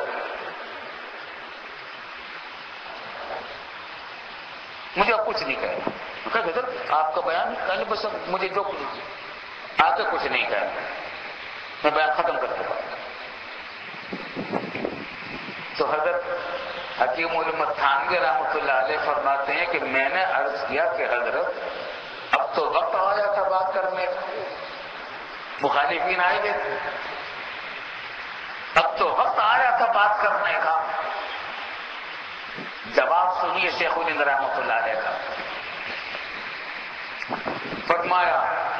مجھے اب کچھ نہیں کہنا. حضرت آپ کا بیان کہنے بس مجھے جو آگے کچھ نہیں کہنا، میں بیان ختم کر چکا. تو حضرت حکیم الامت تھانوی رحمۃ اللہ علیہ فرماتے ہیں کہ میں نے عرض کیا کہ حضرت اب تو وقت آیا تھا بات کرنے کا، مخالفین آئے گئے، اب تو وقت آیا تھا بات کرنے کا. جواب سنیے شیخ الہند رحمۃ اللہ علیہ کا. فرمایا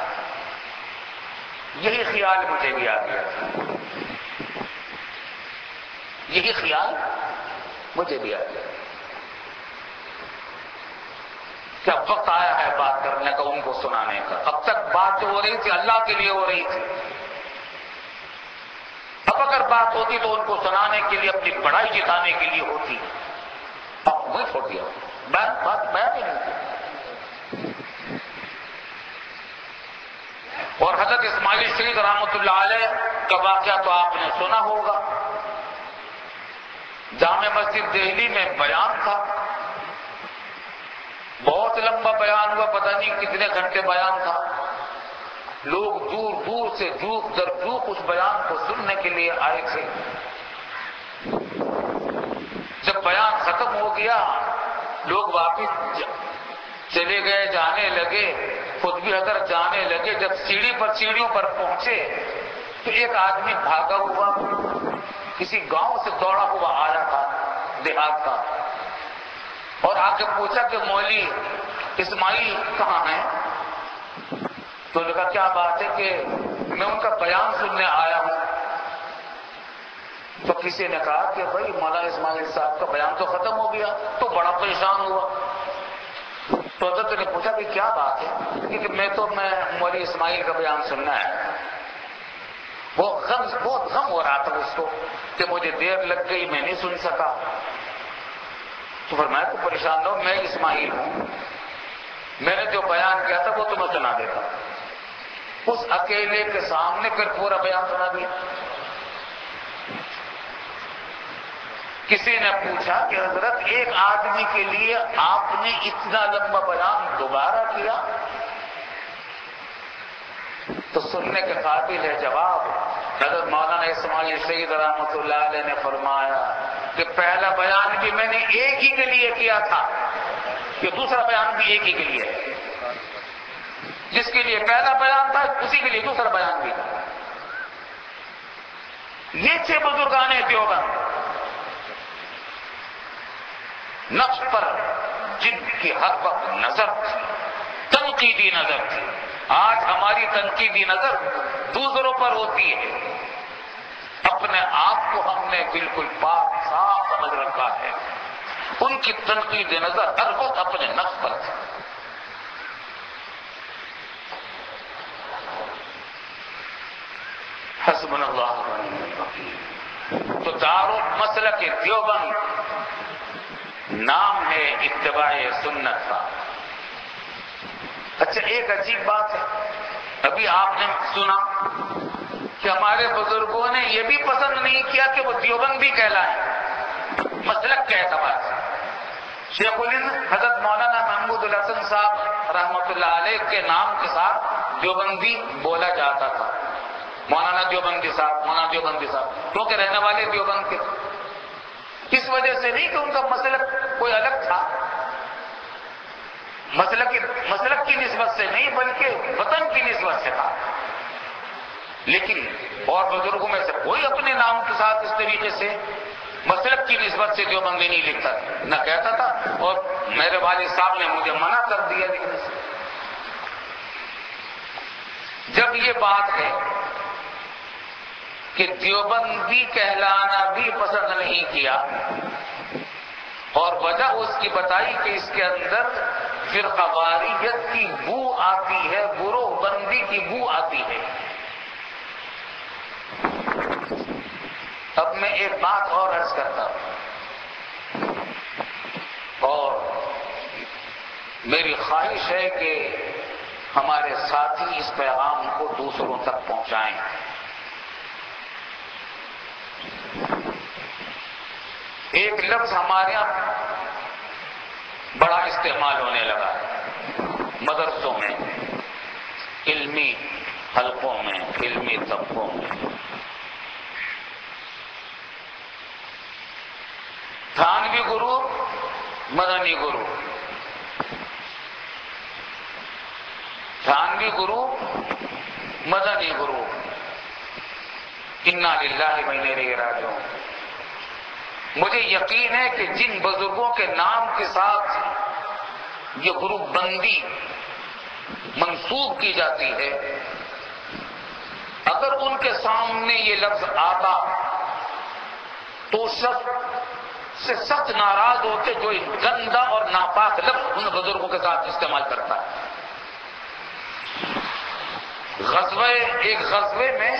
یہی خیال مجھے بھی آ گیا تھا، یہی خیال مجھے بھی آ گیا کہ اب وقت آیا ہے بات کرنے کا، ان کو سنانے کا. اب تک بات جو ہو رہی تھی اللہ کے لیے ہو رہی تھی، اب اگر بات ہوتی تو ان کو سنانے کے لیے، اپنی بڑائی جتانے کے لیے ہوتی. اب میں چھوڑ دیا، بات بیان ہی نہیں. اور حضرت اسماعیل شہید رحمۃ اللہ علیہ کا واقعہ تو آپ نے سنا ہوگا. جامع مسجد دہلی میں بیان تھا، بہت لمبا بیان ہوا، پتہ نہیں کتنے گھنٹے بیان تھا. لوگ دور دور سے جوک در جوک اس بیان کو سننے کے لیے آئے تھے. جب بیان ختم ہو گیا لوگ واپس چلے گئے، جانے لگے، خود بھی حضرت جانے لگے. جب سیڑھیوں پر پہنچے تو ایک آدمی بھاگا ہوا کسی گاؤں سے دوڑا ہوا آیا تھا دیہات کا، اور آ کے پوچھا کہ مولوی اسماعیل کہاں ہیں؟ تو نے کہا کیا بات ہے؟ کہ میں ان کا بیان سننے آیا ہوں. تو کسی نے کہا کہ بھائی مولانا اسماعیل صاحب کا بیان تو ختم ہو گیا. تو بڑا پریشان ہوا. تو حضرت نے پوچھا کہ کیا بات ہے؟ کہ میں مولوی اسماعیل کا بیان سننا ہے. وہ بہت غم ہو رہا تھا اس کو کہ مجھے دیر لگ گئی، میں نہیں سن سکا. تو فرمایا تو پریشان نہ ہو، میں اسماعیل ہوں، میں نے جو بیان کیا تھا وہ تمہیں سنا دیتا. اس اکیلے کے سامنے پھر پورا بیان سنا دیا. کسی نے پوچھا کہ حضرت ایک آدمی کے لیے آپ نے اتنا لمبا بیان دوبارہ کیا؟ تو سننے کے قابل ہے جواب۔ حضرت مولانا اسماعیل سید رحمۃ اللہ علیہ نے فرمایا کہ پہلا بیان بھی میں نے ایک ہی کے لیے کیا تھا، کہ دوسرا بیان بھی ایک ہی کے لیے ہے۔ جس کے لیے پہلا بیان تھا اسی کے لیے دوسرا بیان بھی تھا۔ یہ تھے بزرگان دیوبند، نفس پر جن کی ہر وقت نظر تھی، تنقیدی نظر تھی۔ آج ہماری تنقیدی نظر دوسروں پر ہوتی ہے، اپنے آپ کو ہم نے بالکل پاک صاف سمجھ رکھا ہے۔ ان کی تنقیدی نظر ہر وقت اپنے نفس پر تھی۔ حسبنا اللہ و نعم الوکیل۔ تو دارالمسلک دیوبند نام ہے اتباع سنت کا۔ اچھا، ایک عجیب بات ہے، ابھی آپ نے سنا کہ ہمارے بزرگوں نے یہ بھی پسند نہیں کیا کہ وہ دیوبندی کہلائیں مسلک کے اعتبار سے۔ شیخ الہند حضرت مولانا محمود الحسن صاحب رحمۃ اللہ علیہ کے نام کے ساتھ دیوبندی بولا جاتا تھا۔ مولانا دیوبندی صاحب، مولانا دیوبندی صاحب، کیونکہ رہنے والے دیوبند کے۔ اس وجہ سے نہیں کہ ان کا مسلک کوئی الگ تھا، مسلک کی نسبت سے نہیں بلکہ وطن کی نسبت سے تھا۔ لیکن اور بزرگوں میں سے کوئی اپنے نام کے ساتھ اس طریقے سے مسلک کی نسبت سے دیوبندی نہیں لکھتا تھا، نہ کہتا تھا، اور میرے والد صاحب نے مجھے منع کر دیا لکھنے سے۔ جب یہ بات ہے کہ دیوبندی کہلانا بھی پسند نہیں کیا، اور وجہ اس کی بتائی کہ اس کے اندر فرقہ واریت کی بو آتی ہے، گروہ بندی کی بو آتی ہے۔ اب میں ایک بات اور عرض کرتا ہوں، اور میری خواہش ہے کہ ہمارے ساتھی اس پیغام کو دوسروں تک پہنچائیں۔ ایک لفظ ہمارے یہاں بڑا استعمال ہونے لگا ہے مدرسوں میں، علمی حلقوں میں، علمی طبقوں میں، Thanvi group, Madani group, Thanvi group, Madani group. انا للہ و انا الیہ راجعون۔ مجھے یقین ہے کہ جن بزرگوں کے نام کے ساتھ یہ گروپ بندی منسوب کی جاتی ہے، اگر ان کے سامنے یہ لفظ آتا تو سخت سے سخت ناراض ہوتے جو گندا اور ناپاک لفظ ان بزرگوں کے ساتھ استعمال کرتا ہے۔ ایک غزوے میں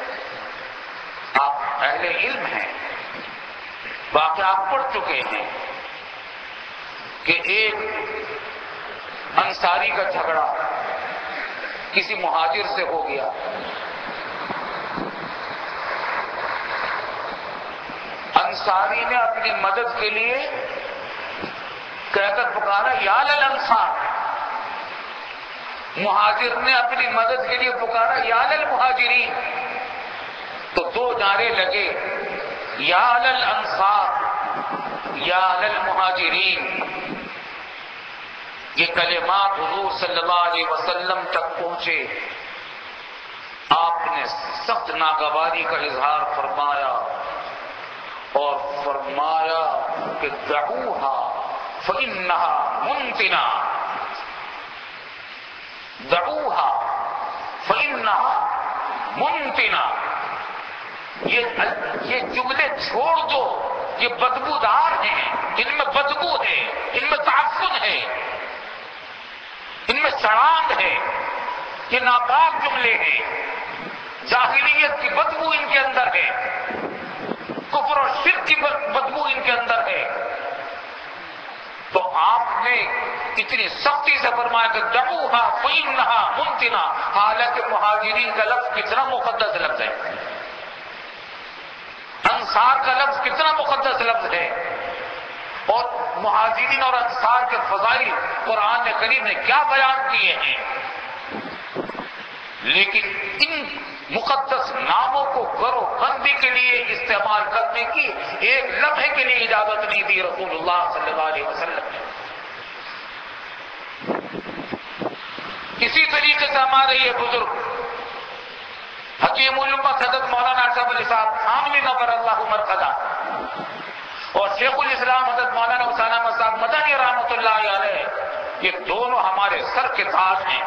آپ اہل علم ہیں، واقعات پڑھ چکے ہیں کہ ایک انصاری کا جھگڑا کسی مہاجر سے ہو گیا، انصاری نے اپنی مدد کے لیے کہہ کر پکارا یا للانصار، مہاجر نے اپنی مدد کے لیے پکارا یا للمہاجرین، تو دو نعرے لگے، یا للانصار یا للمہاجرین۔ یہ کلمات حضور صلی اللہ علیہ وسلم تک پہنچے، آپ نے سخت ناگواری کا اظہار فرمایا اور فرمایا کہ دعوها فإنها منتنہ، دعوها فإنها منتنہ، یہ جملے چھوڑ دو، یہ بدبودار ہیں، ان میں بدبو ہے، ان میں تعفن ہے، ان میں سڑانگ ہے، یہ ناپاک جملے ہیں، جاہلیت کی بدبو ان کے اندر ہے، کفر اور شرک کی بدبو ان کے اندر ہے۔ تو آپ نے اتنی سختی سے فرمایا کہ دعوها فإنها منتنہ، حالانکہ مہاجرین کا لفظ کتنا مقدس لفظ ہے۔ انصار کا لفظ کتنا مقدس لفظ ہے، اور مہاجرین اور انصار کے فضائل قرآن کریم نے کیا بیان کیے ہیں، لیکن ان مقدس ناموں کو گرو بندی کے لیے استعمال کرنے کی ایک لمحے کے لیے اجازت نہیں دی رسول اللہ صلی اللہ علیہ وسلم نے۔ اسی طریقے سے ہمارے یہ بزرگ حکیم الامت حضرت مولانا اشرف علی صاحب تھانوی نور اللہ مرقدہ اور شیخ الاسلام حضرت مولانا حسین احمد صاحب مدنی رحمۃ اللہ علیہ، یہ دونوں ہمارے سر کے تاج ہیں،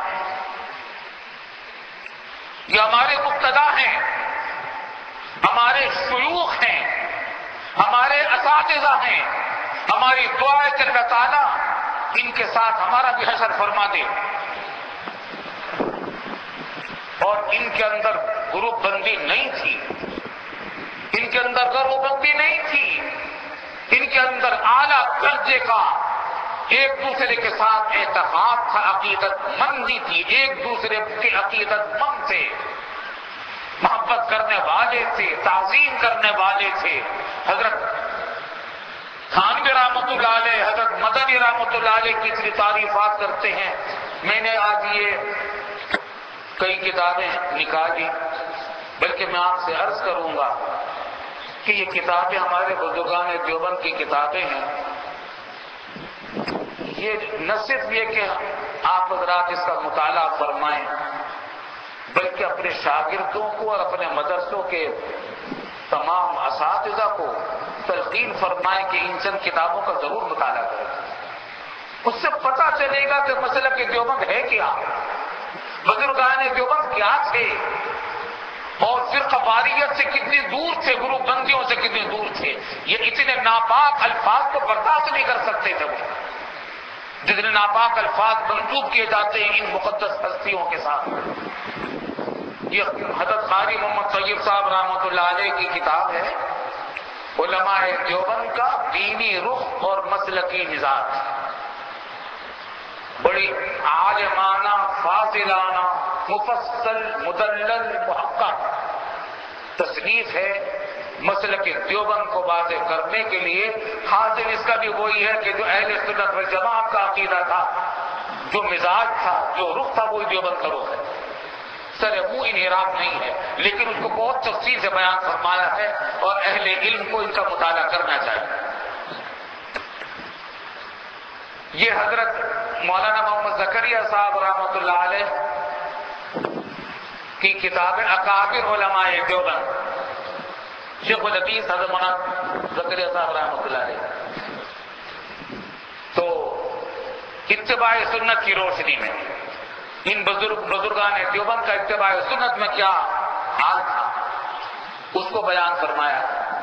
یہ ہمارے مقتدا ہیں، ہمارے شیوخ ہیں، ہمارے اساتذہ ہیں۔ ہماری دعا ہے کہ اللہ تعالیٰ ان کے ساتھ ہمارا بھی حشر فرما دے، اور ان کے اندر گروپ بندی نہیں تھی، ان کے اندر گروہ بندی نہیں تھی، ان کے اندر اعلیٰ درجے کا ایک دوسرے کے ساتھ اعتقاد تھا، عقیدت مندی تھی، ایک دوسرے کے عقیدت مند تھے، محبت کرنے والے تھے، تعظیم کرنے والے تھے۔ حضرت تھانوی رحمۃ اللہ علیہ، حضرت مدنی رحمۃ اللہ علیہ کی اتنی تعریفات کرتے ہیں۔ میں نے آج یہ کئی کتابیں نکالی، بلکہ میں آپ سے عرض کروں گا کہ یہ کتابیں ہمارے بزرگان دیوبند کی کتابیں ہیں۔ یہ نہ صرف یہ کہ آپ حضرات اس کا مطالعہ فرمائیں، بلکہ اپنے شاگردوں کو اور اپنے مدرسوں کے تمام اساتذہ کو تلقین فرمائیں کہ ان چند کتابوں کا ضرور مطالعہ کریں۔ اس سے پتہ چلے گا کہ مسلک دیوبند ہے کیا، بزرگان دیوبند کیا تھے، اور فرقہ واریت سے کتنی دور تھے، گروپ بندیوں سے کتنی دور تھے۔ یہ اتنے ناپاک الفاظ کو برداشت نہیں کر سکتے تھے وہ، جتنے ناپاک الفاظ منسوب کیے جاتے ہیں ان مقدس ہستیوں کے ساتھ۔ یہ حضرت قاری محمد طیب صاحب رحمۃ اللہ علیہ کی کتاب ہے، علماء دیوبند کا دینی رخ اور مسلکی مزاج۔ بڑی عالمانہ، فاضلانہ، مفصل، مدلل، محقق تصنیف ہے مسلک دیوبند کو واضح کرنے کے لیے۔ حاصل اس کا بھی وہی ہے کہ جو اہل سنت والجماعت کا عقیدہ تھا، جو مزاج تھا، جو رخ تھا، وہی دیوبند کا رخ ہے، سر منہ انحراف نہیں ہے، لیکن اس کو بہت تفصیل سے بیان فرمایا ہے، اور اہل علم کو ان کا مطالعہ کرنا چاہیے۔ یہ حضرت مولانا محمد زکریا صاحب رحمۃ اللہ علیہ کی کتاب اکابر علماء دیوبند، شیخ الحدیث حضرت مولانا زکریا صاحب رحمۃ اللہ علیہ۔ تو اتباع سنت کی روشنی میں ان بزرگان دیوبند کا اتباع سنت میں کیا حال تھا، اس کو بیان فرمایا۔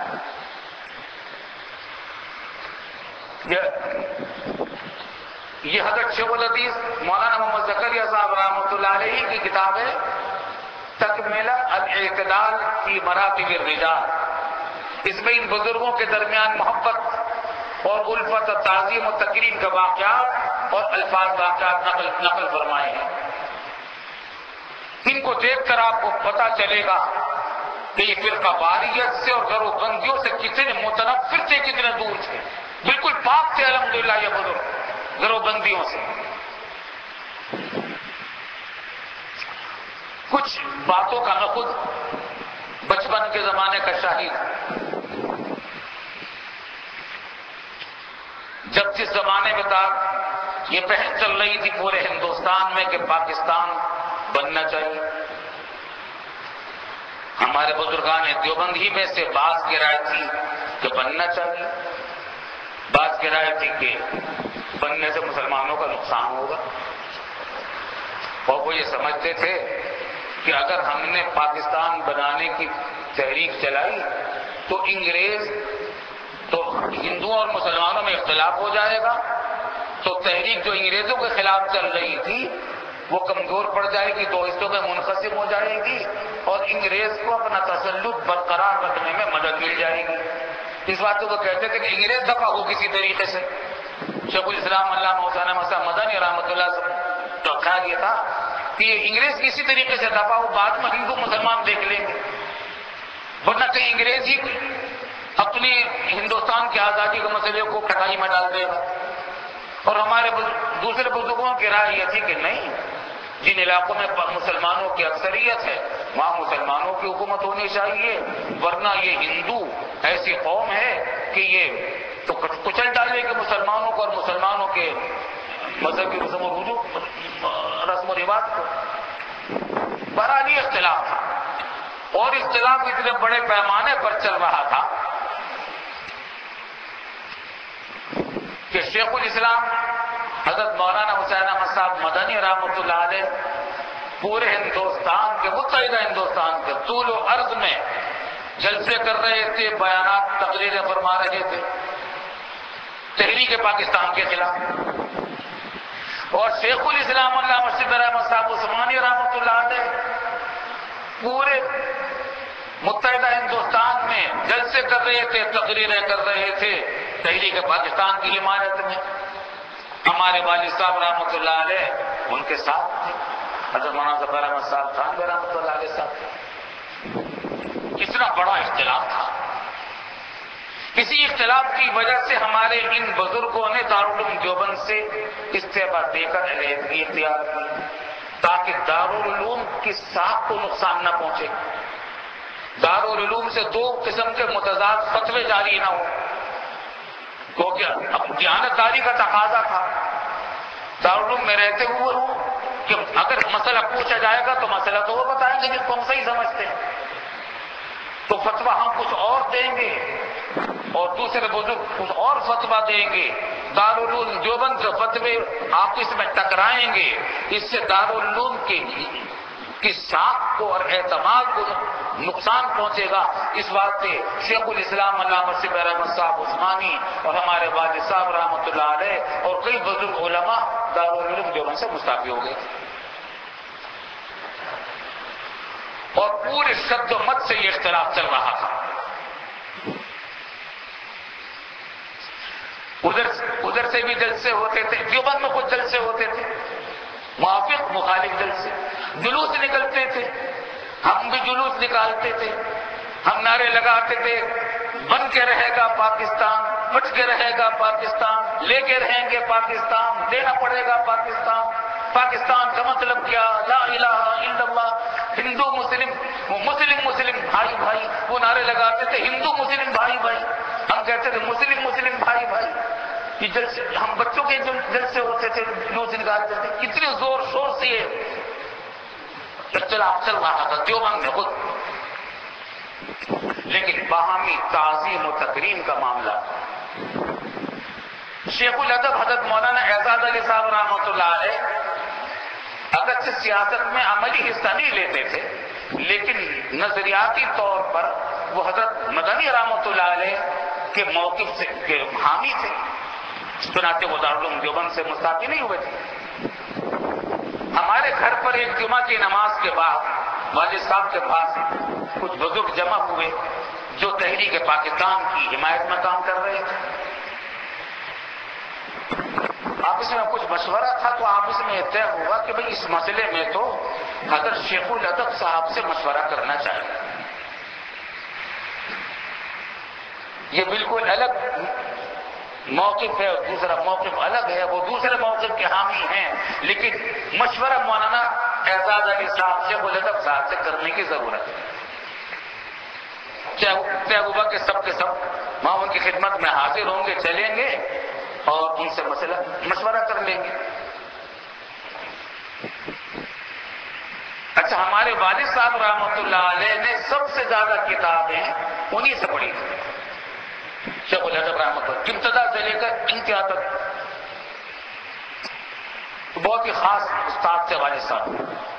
یہ حضرت شیخ الحدیث مولانا محمد زکریا صاحب رحمۃ اللہ علیہ کی کتاب ہے تکملہ الاعتدال فی مراتب الرجال۔ اس میں ان بزرگوں کے درمیان محبت اور الفت اور تعظیم و تکریم کے واقعات اور الفاظ واقعات نقل فرمائے ہیں۔ ان کو دیکھ کر آپ کو پتہ چلے گا کہ یہ فرقہ واریت سے اور گروہ بندیوں سے کتنے متنفر تھے، کتنے دور تھے، بالکل پاک تھے الحمدللہ یہ بزرگ گروہ بندیوں سے۔ کچھ باتوں کا میں خود بچپن کے زمانے کا شاہد، جب جس زمانے میں تھا یہ بحث چل رہی تھی پورے ہندوستان میں کہ پاکستان بننا چاہیے، ہمارے بزرگان دیوبند ہی میں سے بعض کی رائے تھی کہ بننا چاہیے، بعض کی رائے تھی کہ بننے سے مسلمانوں کا نقصان ہوگا، اور وہ یہ سمجھتے تھے کہ اگر ہم نے پاکستان بنانے کی تحریک چلائی تو انگریز تو ہندوؤں اور مسلمانوں میں اختلاف ہو جائے گا، تو تحریک جو انگریزوں کے خلاف چل رہی تھی وہ کمزور پڑ جائے گی، دو حصوں میں منقسم ہو جائے گی، اور انگریز کو اپنا تسلط برقرار رکھنے میں مدد مل جائے گی۔ اس بات کو کہتے تھے کہ انگریز دفع ہو کسی طریقے سے۔ شیخ الاسلام علامہ حسین احمد صاحب مدنی رحمۃ اللہ سے تو خیال یہ تھا کہ یہ انگریز کسی طریقے سے دفع ہو، بعد میں ہندو مسلمان دیکھ لیں گے، ورنہ کہیں انگریز ہی اپنی ہندوستان کی آزادی کے مسئلے کو کٹائی میں ڈال دے گا. اور ہمارے دوسرے بزرگوں کی رائے یہ تھی کہ نہیں، جن علاقوں میں مسلمانوں کی اکثریت ہے وہاں مسلمانوں کی حکومت ہونی چاہیے، ورنہ یہ ہندو ایسی قوم ہے کہ یہ تو کچل ڈالے گی مسلمانوں کو اور مسلمانوں کے مذہبی رسم و رواج کو. بہرحال یہ اختلاف تھا، اور اختلاف اتنے بڑے پیمانے پر چل رہا تھا کہ شیخ الاسلام حضرت مولانا حسین احمد صاحب مدنی رحمۃ اللہ علیہ پورے ہندوستان کے، متحدہ ہندوستان کے طول و عرض میں جلسے کر رہے تھے، بیانات تقریریں فرما رہے تھے تحریک پاکستان کے خلاف. اور شیخ الاسلام علامہ مرشد احمد صاحب عثمانی رحمۃ اللہ علیہ پورے متحدہ ہندوستان میں جلسے کر رہے تھے، تقریریں کر رہے تھے تحریک پاکستان کی حمایت میں. ہمارے والد صاحب رحمۃ اللہ علیہ ان کے ساتھ تھے، حضرت مولانا ظفر احمد صاحب خان رحمۃ اللہ علیہ صاحب. اتنا بڑا اختلاف تھا. اسی اختلاف کی وجہ سے ہمارے ان بزرگوں نے دارالعلوم دیوبند سے استعفا دے کر علیحدگی اختیار کی تاکہ دارالعلوم کی ساکھ کو نقصان نہ پہنچے. دارالعلوم سے دو قسم کے متضاد فتوے جاری نہ ہو، کیونکہ اب دیانتداری کا تقاضا تھا. دارالعلوم میں رہتے ہوئے ہوں کہ اگر مسئلہ پوچھا جائے گا تو مسئلہ تو وہ بتائیں گے جس کو ہم صحیح سمجھتے ہیں، تو فتویٰ ہم کچھ اور دیں گے اور دوسرے بزرگ کچھ اور فتویٰ دیں گے. دارالعلوم دیوبند کے فتوے آپس میں ٹکرائیں گے، اس سے دارالعلوم کی ساکھ کو اور اعتماد کو نقصان پہنچے گا. اس واسطے شیخ الاسلام علامہ مرشد احمد صاحب عثمانی اور ہمارے والد صاحب رحمۃ اللہ علیہ اور کئی بزرگ علماء دارالعلوم دیوبند سے مستعفی ہو گئے تھے. اور پورے شد و مت سے یہ اختلاف چل رہا تھا. ادھر سے بھی جلسے ہوتے تھے، دیوبند میں کچھ جلسے ہوتے تھے، موافق مخالف جلسے، جلوس نکلتے تھے، ہم بھی جلوس نکالتے تھے. ہم نعرے لگاتے تھے بن کے رہے گا پاکستان، بچ کے رہے گا پاکستان، لے کے رہیں گے پاکستان، دینا پڑے گا پاکستان. پاکستان کا مطلب کیا؟ لا الہ الا اللہ. ہندو مسلم، مسلم بھائی بھائی، وہ نعرے لگاتے تھے ہندو مسلم بھائی بھائی، ہم کہتے تھے مسلم بھائی بھائی. یہ جلسے ہم بچوں کے جلسے ہوتے تھے، جلوس نکالتے تھے. اتنے زور شور سے اختلاف چل رہا تھا دیوبند میں خود. لیکن باہمی تعظیم و تکریم کا معاملہ. شیخ الادب حضرت مولانا اعزاز علی صاحب رحمۃ اللہ علیہ اگرچہ سیاست میں عملی حصہ نہیں لیتے تھے، لیکن نظریاتی طور پر وہ حضرت مدنی رحمۃ اللہ علیہ کے موقف سے کے حامی تھے. چنانچہ وہ دارالعلوم دیوبند سے مستعفی نہیں ہوئے تھے. ہمارے گھر پر ایک جمعہ کی نماز کے بعد والد صاحب کے پاس کچھ بزرگ جمع ہوئے جو تحریک پاکستان کی حمایت میں کام کر رہے تھے. آپس میں کچھ مشورہ تھا تو آپس میں طے ہوا کہ بھئی اس مسئلے میں تو حضرت شیخ الادب صاحب سے مشورہ کرنا چاہیے. یہ بالکل الگ موقف ہے اور دوسرا موقف الگ ہے، وہ دوسرے موقف کے حامی ہیں، لیکن مشورہ مولانا اعزاز علی صاحب شیخ الادب صاحب سے کرنے کی ضرورت ہے. طے ہوا کہ سب کے سب وہاں ان کی خدمت میں حاضر ہوں گے، چلیں گے اور ان سے مسئلہ مشورہ کر لیں گے. اچھا، ہمارے والد صاحب رحمۃ اللہ علیہ نے سب سے زیادہ کتابیں انہی سے پڑھی تھی. شیخ الادب رحمۃ اللہ ابتدا سے لے کر انتہا تک بہت ہی خاص استاد تھے والد صاحب.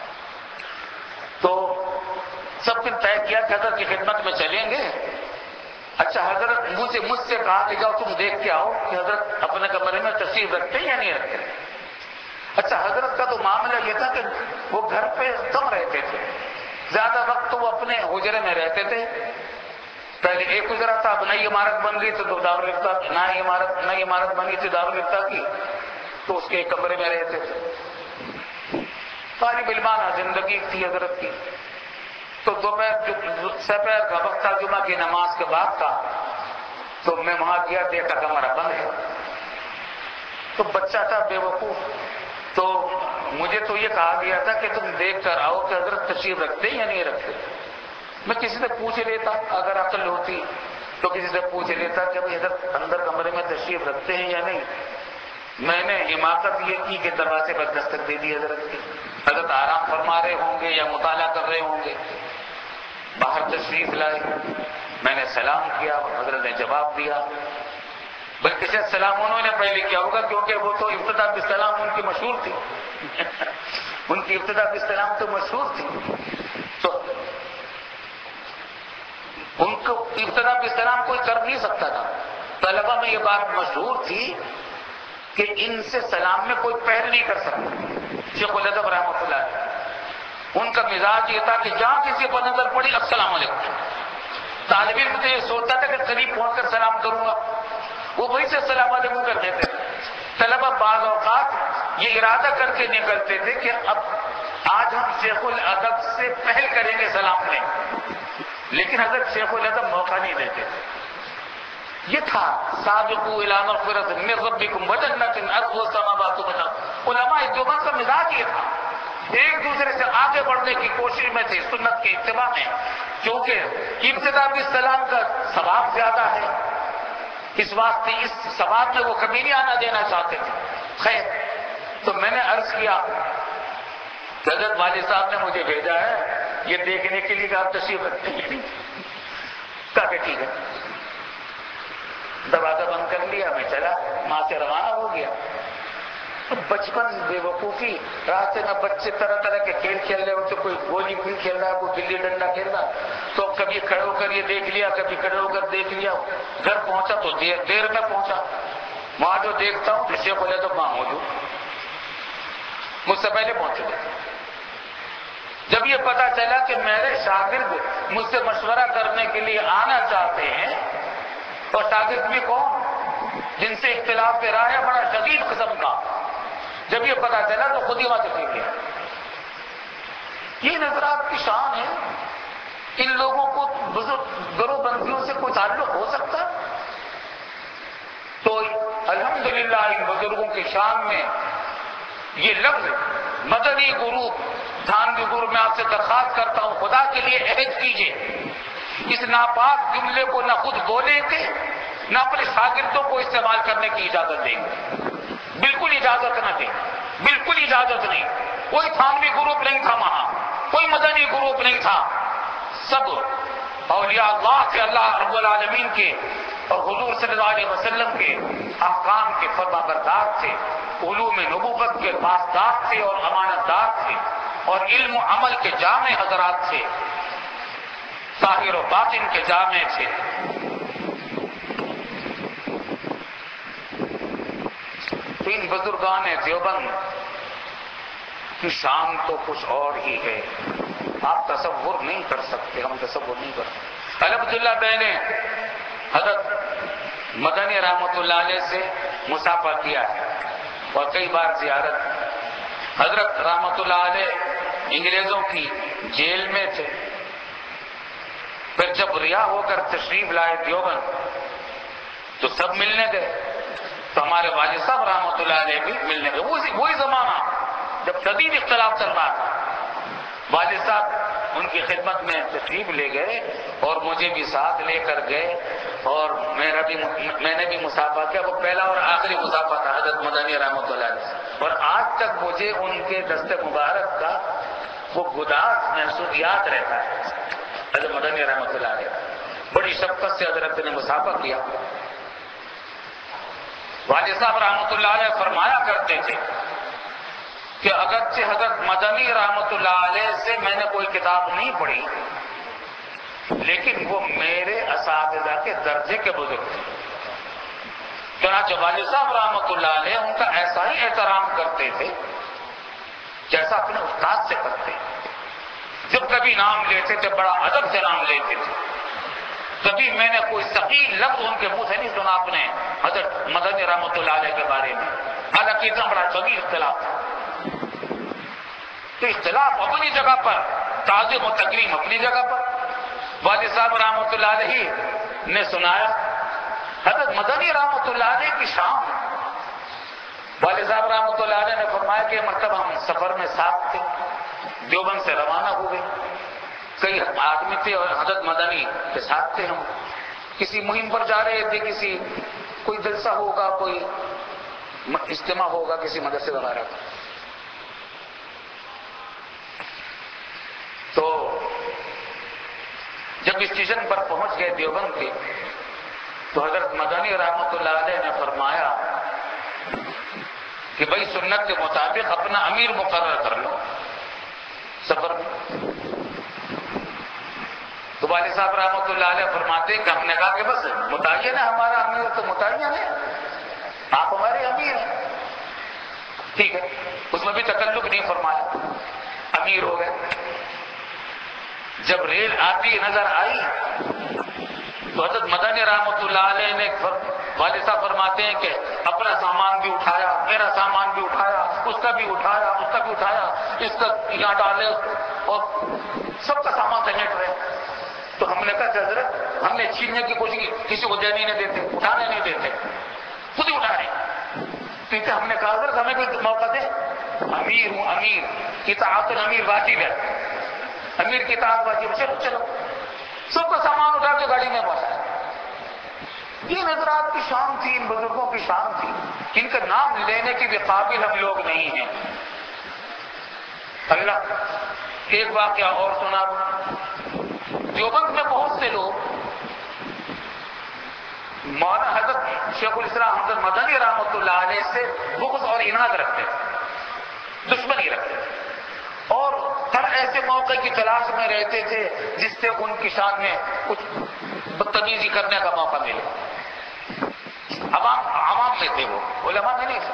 تو سب نے طے کیا کہ حضرت کی خدمت میں چلیں گے. اچھا، حضرت مجھ سے کہا کہ جاؤ تم دیکھ کے آؤ کہ حضرت اپنے کمرے میں تشریف رکھتے ہیں یا نہیں رکھتے. اچھا، حضرت کا تو معاملہ یہ تھا کہ وہ گھر پہ کم رہتے تھے، زیادہ وقت تو وہ اپنے حجرے میں رہتے تھے. پہلے ایک حجرہ تھا، اب نئی عمارت بن گئی تو دارالفتہ نئی عمارت بن گئی تھی دارالفتہ کی، تو اس کے ایک کمرے میں رہتے تھے. طالب علمانہ زندگی تھی حضرت کی. تو دوپہر کا وقت تھا، جمعہ کی نماز کے بعد کا. تو میں وہاں گیا، دیکھا کمرہ بند ہے. تو بچہ تھا بے وقوف، تو مجھے تو یہ کہا گیا تھا کہ تم دیکھ کر آؤ کہ حضرت تشریف رکھتے یا نہیں رکھتے. میں کسی سے پوچھ لیتا، اگر عقل ہوتی تو کسی سے پوچھ لیتا کہ بھائی حضرت اندر کمرے میں تشریف رکھتے ہیں یا نہیں. میں نے حماقت یہ کی کہ دروازے پر دستک دے دی حضرت کی. حضرت آرام فرما رہے ہوں گے یا مطالعہ کر رہے ہوں گے. باہر تشریف لائے، میں نے سلام کیا، حضرت نے جواب دیا. بلکہ شاید سلام انہوں نے پہلے کیا ہوگا، کیونکہ وہ تو ابتدا بالسلام ان کی مشہور تھی. ان کی ابتدا بالسلام تو مشہور تھی. تو ان کو ابتدا بالسلام کوئی کر نہیں سکتا تھا. طلبہ میں یہ بات مشہور تھی کہ ان سے سلام میں کوئی پہل نہیں کر سکتا. شیخ الادب رحمۃ اللہ علیہ ان کا مزاج یہ تھا کہ جہاں کسی پر نظر پڑی السلام علیکم. طالب علم تو یہ سوچتا تھا کہ قریب پہنچ کر سلام کروں گا، وہ وہی سے السلام علیکم کر دیتے. طلبہ بعض اوقات یہ ارادہ کر کے نکلتے تھے کہ اب آج ہم شیخ الادب سے پہل کریں گے سلام میں، لیکن حضرت شیخ الادب موقع نہیں دیتے تھے. یہ تھا سابقوا الی مغفرۃ من ربکم وجنۃ ارضها السماوات والارض. علماء دیوبند کا مزاج یہ تھا، ایک دوسرے سے آگے بڑھنے کی کوشش میں تھے سنت کے اتباع میں، کیونکہ ابتدا بالسلام کا ثواب زیادہ ہے. اس واسطے اس ثواب میں وہ کبھی نہیں آنا دینا چاہتے تھے. خیر، تو میں نے عرض کیا کہ حضرت والد صاحب نے مجھے بھیجا ہے یہ دیکھنے کے لیے کہ آپ تشریف رکھتے ہیں. کہا کہ ٹھیک ہے. دروازہ بند کر لیا، میں چلا، وہاں سے روانہ ہو گیا. بچپن بے وقوفی، راستے میں بچے طرح طرح کے کھیل کھیل رہے ہوتے، کوئی گولی بھی کھیل رہا، کوئی گلی ڈنڈا کھیل رہا، تو کبھی کھڑے ہو کر یہ دیکھ لیا، کبھی کھڑے ہو کر دیکھ لیا. گھر پہنچا تو دیر میں پہنچا. وہاں جو دیکھتا ہوں تو شیخ الادب وہاں موجود، مجھ سے پہلے پہنچے تھے. جب یہ پتا چلا کہ میرے شاگرد مجھ سے مشورہ کرنے کے لیے آنا چاہتے ہیں، اور شاگرد بھی کون؟ جن سے اختلاف رائے ہے بڑا شدید قسم کا. جب یہ پتا چلا تو خود ہی وہاں سے گیا. یہ نظرات کی شان ہے. ان لوگوں کو بزرگ گروہ بندیوں سے کوئی تعلق ہو سکتا؟ تو الحمدللہ ان بزرگوں کی شان میں یہ لفظ مدنی گروپ تھانوی گروپ، میں آپ سے درخواست کرتا ہوں خدا کے لیے عہد کیجئے اس ناپاک جملے کو نہ خود بولیں گے نہ اپنے شاگردوں کو استعمال کرنے کی اجازت دیں گے. بالکل اجازت نہ دیں، بالکل اجازت نہیں. کوئی تھانوی گروپ نہیں تھا وہاں، کوئی مدنی گروپ نہیں تھا. سب اولیاء اللہ کے، اللہ رب العالمین کے اور حضور صلی اللہ علیہ وسلم کے احکام کے فرما بردار تھے، علوم نبوت کے پاسدار تھے اور امانت دار تھے، اور علم و عمل کے جامع حضرات تھے، ظاہر و باطن کے جامع تھے. تین بزرگان دیوبند کی شان تو کچھ اور ہی ہے، آپ تصور نہیں کر سکتے، ہم تصور نہیں کر سکتے. عبداللہ بہن حضرت مدنی رحمۃ اللہ علیہ سے مسافہ کیا ہے اور کئی بار زیارت. حضرت رحمۃ اللہ علیہ انگریزوں کی جیل میں تھے، پھر جب رہا ہو کر تشریف لائے دیوبند تو سب ملنے گئے. تو ہمارے والد صاحب رحمۃ اللہ علیہ بھی ملنے گئے. وہی زمانہ جب شدید اختلاف چل رہا تھا. والد صاحب ان کی خدمت میں تشریف لے گئے اور مجھے بھی ساتھ لے کر گئے، اور میں نے بھی مسافہ کیا. وہ پہلا اور آخری مسافہ تھا حضرت مدنی رحمۃ اللہ علیہ سے، اور آج تک مجھے ان کے دست مبارک کا وہ گداز محسوس یاد رہتا ہے. حضرت مدنی رحمۃ اللہ علیہ بڑی شفقت سے حضرت نے مسافہ کیا. والد صاحب رحمۃ اللہ علیہ فرمایا کرتے تھے کہ اگرچہ حضرت مدنی رحمۃ اللہ علیہ سے میں نے کوئی کتاب نہیں پڑھی، لیکن وہ میرے اساتذہ کے درجے کے بزرگ تھے. چنانچہ والد صاحب رحمۃ اللہ علیہ ان کا ایسا ہی احترام کرتے تھے جیسا اپنے استاد سے کرتے. جب کبھی نام لیتے تھے بڑا ادب سے نام لیتے تھے. کبھی میں نے کوئی ثقیل لفظ ان کے منہ سے نہیں سنا اپنے حضرت مدنی رحمۃ اللہ علیہ کے بارے میں، حالانکہ اتنا بڑا شدید اختلاف تھا. تو اختلاف اپنی جگہ پر، تعظیم و تکریم اپنی جگہ پر. والد صاحب رحمۃ اللہ علیہ نے سنایا حضرت مدنی رحمۃ اللہ علیہ کی شان، والد صاحب رحمۃ اللہ علیہ نے فرمایا کہ مرتبہ ہم سفر میں ساتھ تھے، دیوبند سے روانہ ہوئے، کئی آدمی تھے اور حضرت مدنی کے ساتھ تھے، ہم کسی مہم پر جا رہے تھے، کسی کوئی جلسہ ہوگا، کوئی اجتماع ہوگا کسی مدرسے وغیرہ کا۔ تو جب اسٹیشن پر پہنچ گئے دیوبند کے، تو حضرت مدنی رحمۃ اللہ علیہ نے فرمایا کہ بھائی سنت کے مطابق اپنا امیر مقرر کر لو سفر میں۔ تو والد صاحب رحمۃ اللہ علیہ فرماتے کہ ہم نے کہا کہ بس متعین ہے ہمارا امیر، تو متعین ہے، آپ ہمارے امیر ہیں، ٹھیک ہے، اس میں بھی تکلف نہیں فرمایا، امیر ہو گئے۔ جب ریل آتی نظر آئی تو حضرت مدنی رحمۃ اللہ علیہ نے والد صاحب فرماتے ہیں کہ اپنا سامان بھی اٹھایا، میرا سامان بھی اٹھایا، اس کا بھی اٹھایا، اس کا بھی اٹھایا، اس کا یہاں ڈالے اور سب کا سامان سمیٹ رہے۔ تو ہم نے کہا کہ حضرت ہم نے چھیننے کی کوشش کی، کسی کو دینے نہیں دیتے، اٹھانے نہیں دیتے، خود ہی اٹھا رہے۔ تو ہم نے کہا حضرت ہمیں بھی موقع دے، امیر ہوں، امیر اطاعت الامیر واجب ہے، امیر کی اطاعت واجب، چلو چلو، سب کا سامان اٹھا کے گاڑی میں پہنچایا۔ یہ حضرات کی شان تھی، ان بزرگوں کی شان تھی، ان کا نام لینے کے بھی قابل ہم لوگ نہیں ہیں۔ اللہ ایک واقعہ اور سنا، دیوبند میں بہت سے لوگ مولانا حضرت شیخ الاسلام حضرت مدنی رحمۃ اللہ علیہ سے بغض اور عناد رکھتے، دشمنی رکھتے، اور ہر ایسے موقع کی تلاش میں رہتے تھے جس سے ان کی شان میں کچھ بدتمیزی کرنے کا موقع ملے۔ عوام میں تھے، وہ علماء میں نہیں تھے۔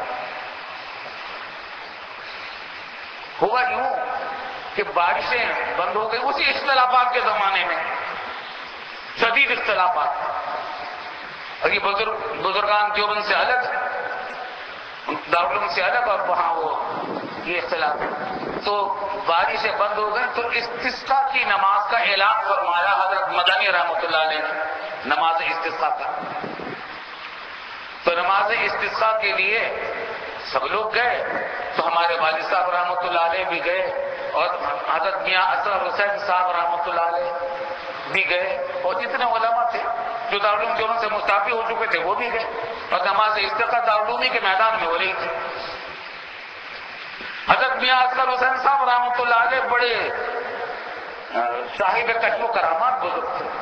ہوا یوں کہ بارشیں بند ہو گئی اسی اختلافات کے زمانے میں، شدید اختلافات، اور یہ بزرگان دیوبند سے الگ، دارالعلوم سے الگ، اور وہاں وہ یہ اختلاف، تو بارشیں بند ہو گئی تو استسقاء کی نماز کا اعلان فرمایا حضرت مدنی رحمۃ اللہ علیہ نے، نماز استسقاء کا۔ تو نماز استسقاء کے لیے سب لوگ گئے، تو ہمارے والد صاحب رحمۃ اللہ علیہ بھی گئے، اور حضرت میاں اسرار حسین صاحب رحمۃ اللہ علیہ بھی گئے، اور جتنے علماء تھے جو دارالعلوم دیوبند سے مستعفی ہو چکے تھے وہ بھی گئے، اور نماز استسقاء دارالعلومی کے میدان میں ہو رہی تھی۔ حضرت میاں اسرار حسین صاحب رحمۃ اللہ علیہ بڑے صاحب کشف و کرامات بزرگ تھے۔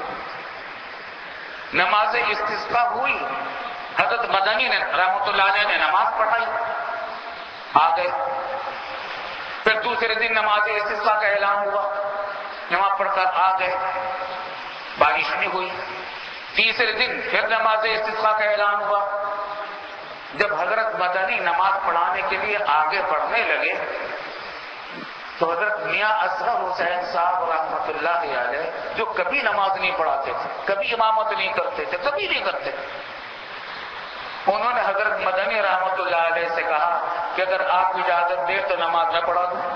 نماز استسقاء ہوئی، حضرت مدنی نے رحمۃ اللہ علیہ نے نماز پڑھائی، آ گئے۔ پھر دوسرے دن نماز استسقاء کا اعلان ہوا، نماز پڑھ کر آ گئے، بارش نہیں ہوئی۔ تیسرے دن پھر نماز استسقاء کا اعلان ہوا۔ جب حضرت مدنی نماز پڑھانے کے لیے آگے بڑھنے لگے تو حضرت میاں اسرار حسین صاحب رحمۃ اللہ علیہ، جو کبھی نماز نہیں پڑھاتے تھے، کبھی امامت نہیں کرتے تھے، کبھی نہیں کرتے، انہوں نے حضرت مدنی رحمۃ اللہ علیہ سے کہا کہ اگر آپ اجازت دیں تو نماز میں پڑھا دوں۔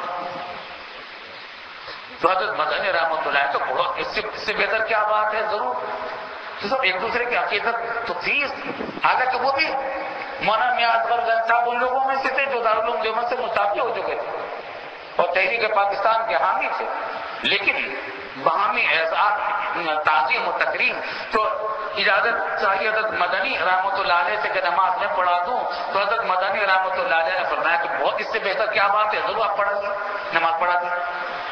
تو حضرت مدنی رحمۃ اللہ تو بہت اس سے بہتر کیا بات ہے، ضرور، تو سب ایک دوسرے کی عقیدت تو تھی، حالانکہ وہ بھی مولانا میاں اسرار حسین صاحب ان لوگوں میں سے تھے جو دارالعلوم دیوبند سے مستعفی ہو چکے تھے اور تحریک پاکستان کے حامی تھے، لیکن باہمی اعزاز، تعظیم و تکریم، تو اجازت چاہیے حضرت مدنی رحمۃ اللہ علیہ سے کہ نماز میں پڑھا دوں، تو حضرت مدنی رحمۃ اللہ علیہ نے فرمایا کہ بہت اس سے بہتر کیا بات ہے، ضرور آپ پڑھائیے، نماز پڑھا دی۔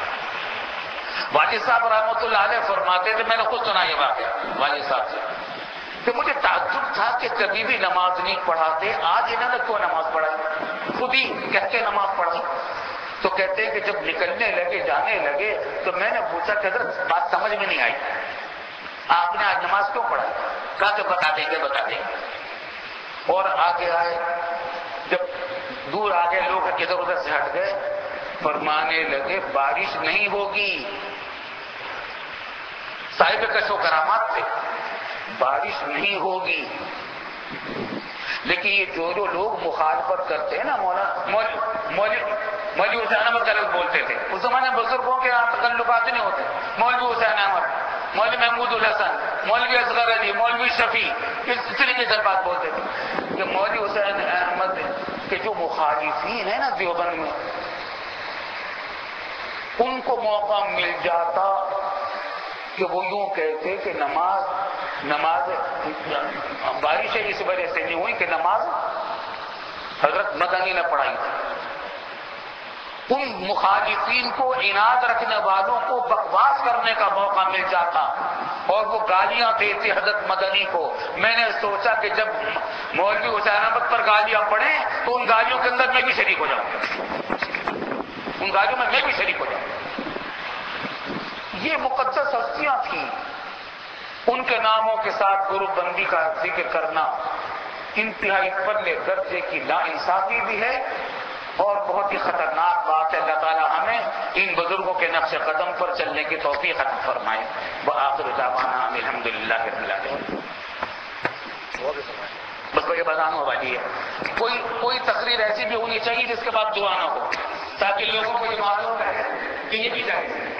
والد صاحب رحمۃ اللہ علیہ فرماتے تھے، میں نے خود سنا یہ واقعہ والد صاحب سے، کہ مجھے تعجب تھا کہ کبھی بھی نماز نہیں پڑھاتے، آج انہوں نے کیوں نماز پڑھائی، خود ہی کہہ کے نماز پڑھائی۔ تو کہتے ہیں کہ جب نکلنے لگے، جانے لگے، تو میں نے پوچھا کہ حضرت بات سمجھ میں نہیں آئی، آپ نے آج نماز کیوں پڑھائی؟ کہا کہ بتا دیں گے بتا دیں گے۔ اور آگے آئے، جب دور آگے لوگ ادھر ادھر سے ہٹ گئے، فرمانے لگے بارش نہیں ہوگی، صاحب کشف و کرامات تھے، بارش نہیں ہوگی، لیکن یہ جو لوگ مخالفت کرتے ہیں نا، مولوی حسین احمد غلط بولتے تھے اس زمانے، بزرگوں کے یہاں تکلفات نہیں ہوتے، مولوی حسین احمد مولوی محمود الحسن، مولوی اصغر علی، مولوی شفیع، اس طریقے سے بات بولتے تھے کہ مولوی حسین احمد کے جو مخالفین ہیں نا دیوبند میں، ان کو موقع مل جاتا کہ وہ یوں کہتے کہ نماز بارش اس وجہ سے نہیں ہوئی کہ نماز حضرت مدنی نے پڑھائی تھی. ان مخالفین کو، عناد رکھنے والوں کو بکواس کرنے کا موقع مل جاتا اور وہ گالیاں دیتے حضرت مدنی کو. میں نے سوچا کہ جب مولوی حسین احمد پر گالیاں پڑیں تو ان گالیوں کے اندر میں بھی شریک ہو جاؤں، ان گالیوں میں بھی شریک ہو جاؤں. یہ مقدس ہستیاں تھیں، ان کے ناموں کے ساتھ گروپ بندی کا ذکر کرنا انتہائی پرلے درجے کی ناانصافی بھی ہے اور بہت ہی خطرناک بات ہے. اللہ تعالیٰ ہمیں ان بزرگوں کے نقش قدم پر چلنے کی توفیق عطا فرمائے. وآخر دعوانا الحمدللہ رب العالمین. بس کوئی بتانا ہو والی ہے، کوئی تقریر ایسی بھی ہونی چاہیے جس کے بعد دعا نہ ہو، تاکہ لوگوں کو یہ معلوم رہے کہ یہ بھی جائز ہے.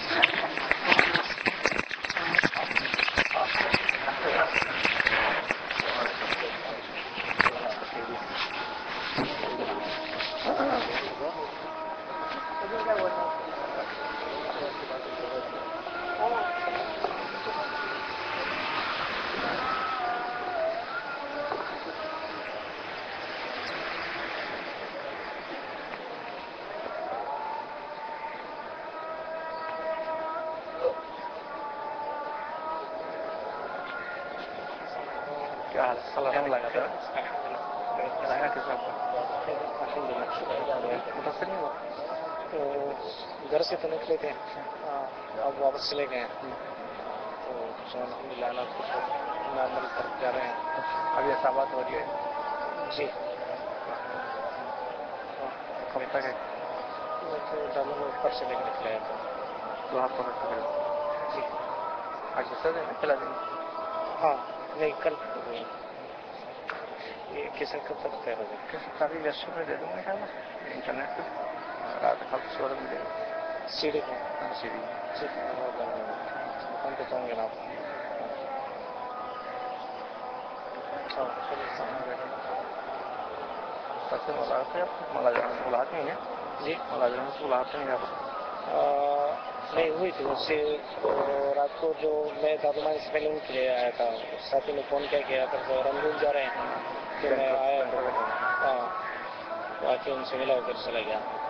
گھر سے تو نکلے تھے، اب واپس چلے گئے تو الحمد للہ نارمل طرف جا رہے ہیں. ابھی ایسا بات ہو رہی ہے جی. کب تک ہے؟ ڈالوں میں اوپر سے لے کے نکلے ہیں تو آپ کو جی. آج دوسرا دن ہے، پہلا دن؟ ہاں نہیں، کل یہ کیسے کب تک طے ہو جائے؟ کافی ویسٹ میں دے دوں گا انٹرنیٹ پہ رات کل صورت میں دے دوں. سی ڈی میں سی ڈی دکان پہ جاؤں گے نا آپ. سب سے ملاقات ہے آپ ملازم سے بلاتے ہیں جی؟ ملازم سے بلاتے ہیں آپ؟ نہیں ہوئی تھی اس سے رات کو، جو میں دادمان سے پہلے ان کے لیے آیا تھا، ساتھی نے فون کیا کہ اگر رنگون جا رہے ہیں تو میں آیا تو ہاں آ کے ان سے ملا کر چلا گیا.